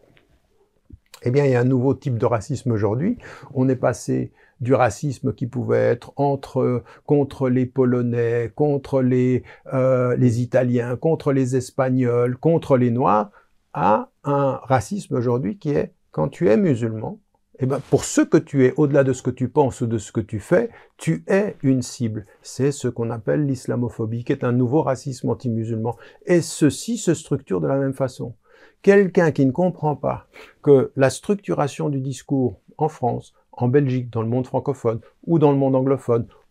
Speaker 2: Eh bien, il y a un nouveau type de racisme aujourd'hui. On est passé du racisme qui pouvait être entre, contre les Polonais, contre les, euh, les Italiens, contre les Espagnols, contre les Noirs, à un racisme aujourd'hui qui est, quand tu es musulman, eh ben, pour ce que tu es, au-delà de ce que tu penses ou de ce que tu fais, tu es une cible. C'est ce qu'on appelle l'islamophobie, qui est un nouveau racisme anti-musulman. Et ceci se structure de la même façon. Quelqu'un qui ne comprend pas que la structuration du discours en France, en Belgique, dans le monde francophone, ou dans le monde anglophone,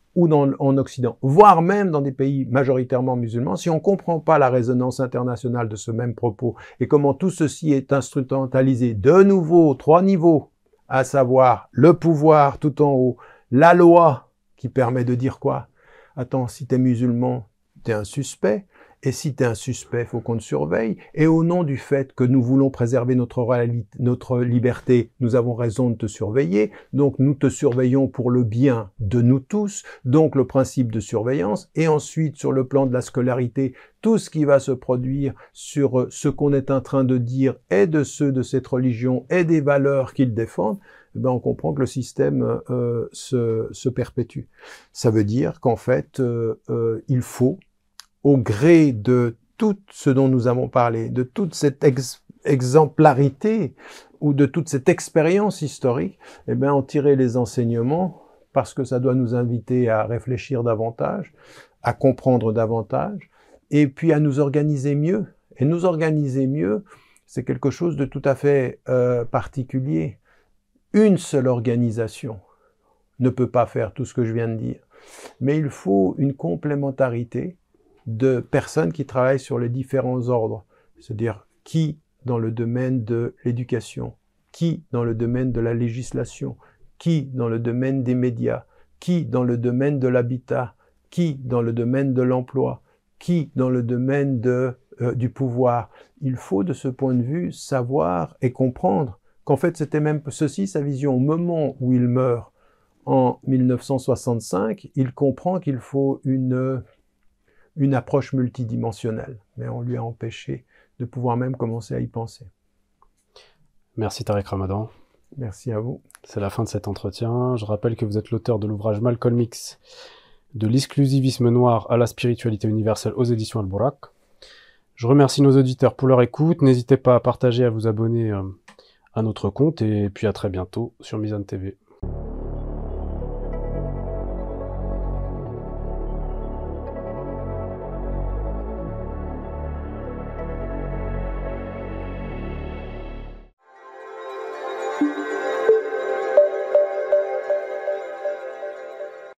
Speaker 2: ou dans, en Occident, voire même dans des pays majoritairement musulmans, si on ne comprend pas la résonance internationale de ce même propos et comment tout ceci est instrumentalisé de nouveau, trois niveaux, à savoir le pouvoir tout en haut, la loi qui permet de dire quoi? Attends, si t'es musulman, t'es un suspect. Et si t'es un suspect, faut qu'on te surveille. Et au nom du fait que nous voulons préserver notre, réalité, notre liberté, nous avons raison de te surveiller. Donc nous te surveillons pour le bien de nous tous. Donc le principe de surveillance. Et ensuite, sur le plan de la scolarité, tout ce qui va se produire sur ce qu'on est en train de dire est de ceux de cette religion et des valeurs qu'ils défendent. Eh ben, on comprend que le système euh, se, se perpétue. Ça veut dire qu'en fait, euh, euh, il faut, au gré de tout ce dont nous avons parlé, de toute cette ex exemplarité ou de toute cette expérience historique, eh bien, en tirer les enseignements parce que ça doit nous inviter à réfléchir davantage, à comprendre davantage et puis à nous organiser mieux. Et nous organiser mieux, c'est quelque chose de tout à fait euh, particulier. Une seule organisation ne peut pas faire tout ce que je viens de dire, mais il faut une complémentarité de personnes qui travaillent sur les différents ordres, c'est-à-dire qui dans le domaine de l'éducation, qui dans le domaine de la législation, qui dans le domaine des médias, qui dans le domaine de l'habitat, qui dans le domaine de l'emploi, qui dans le domaine de, euh, du pouvoir. Il faut de ce point de vue savoir et comprendre qu'en fait c'était même ceci sa vision au moment où il meurt en mille neuf cent soixante-cinq, il comprend qu'il faut une une approche multidimensionnelle, mais on lui a empêché de pouvoir même commencer à y penser.
Speaker 1: Merci Tariq Ramadan.
Speaker 2: Merci à vous.
Speaker 1: C'est la fin de cet entretien. Je rappelle que vous êtes l'auteur de l'ouvrage Malcolm X, de l'exclusivisme noir à la spiritualité universelle aux éditions Al-Borak. Je remercie nos auditeurs pour leur écoute. N'hésitez pas à partager, à vous abonner à notre compte et puis à très bientôt sur Mizan T V.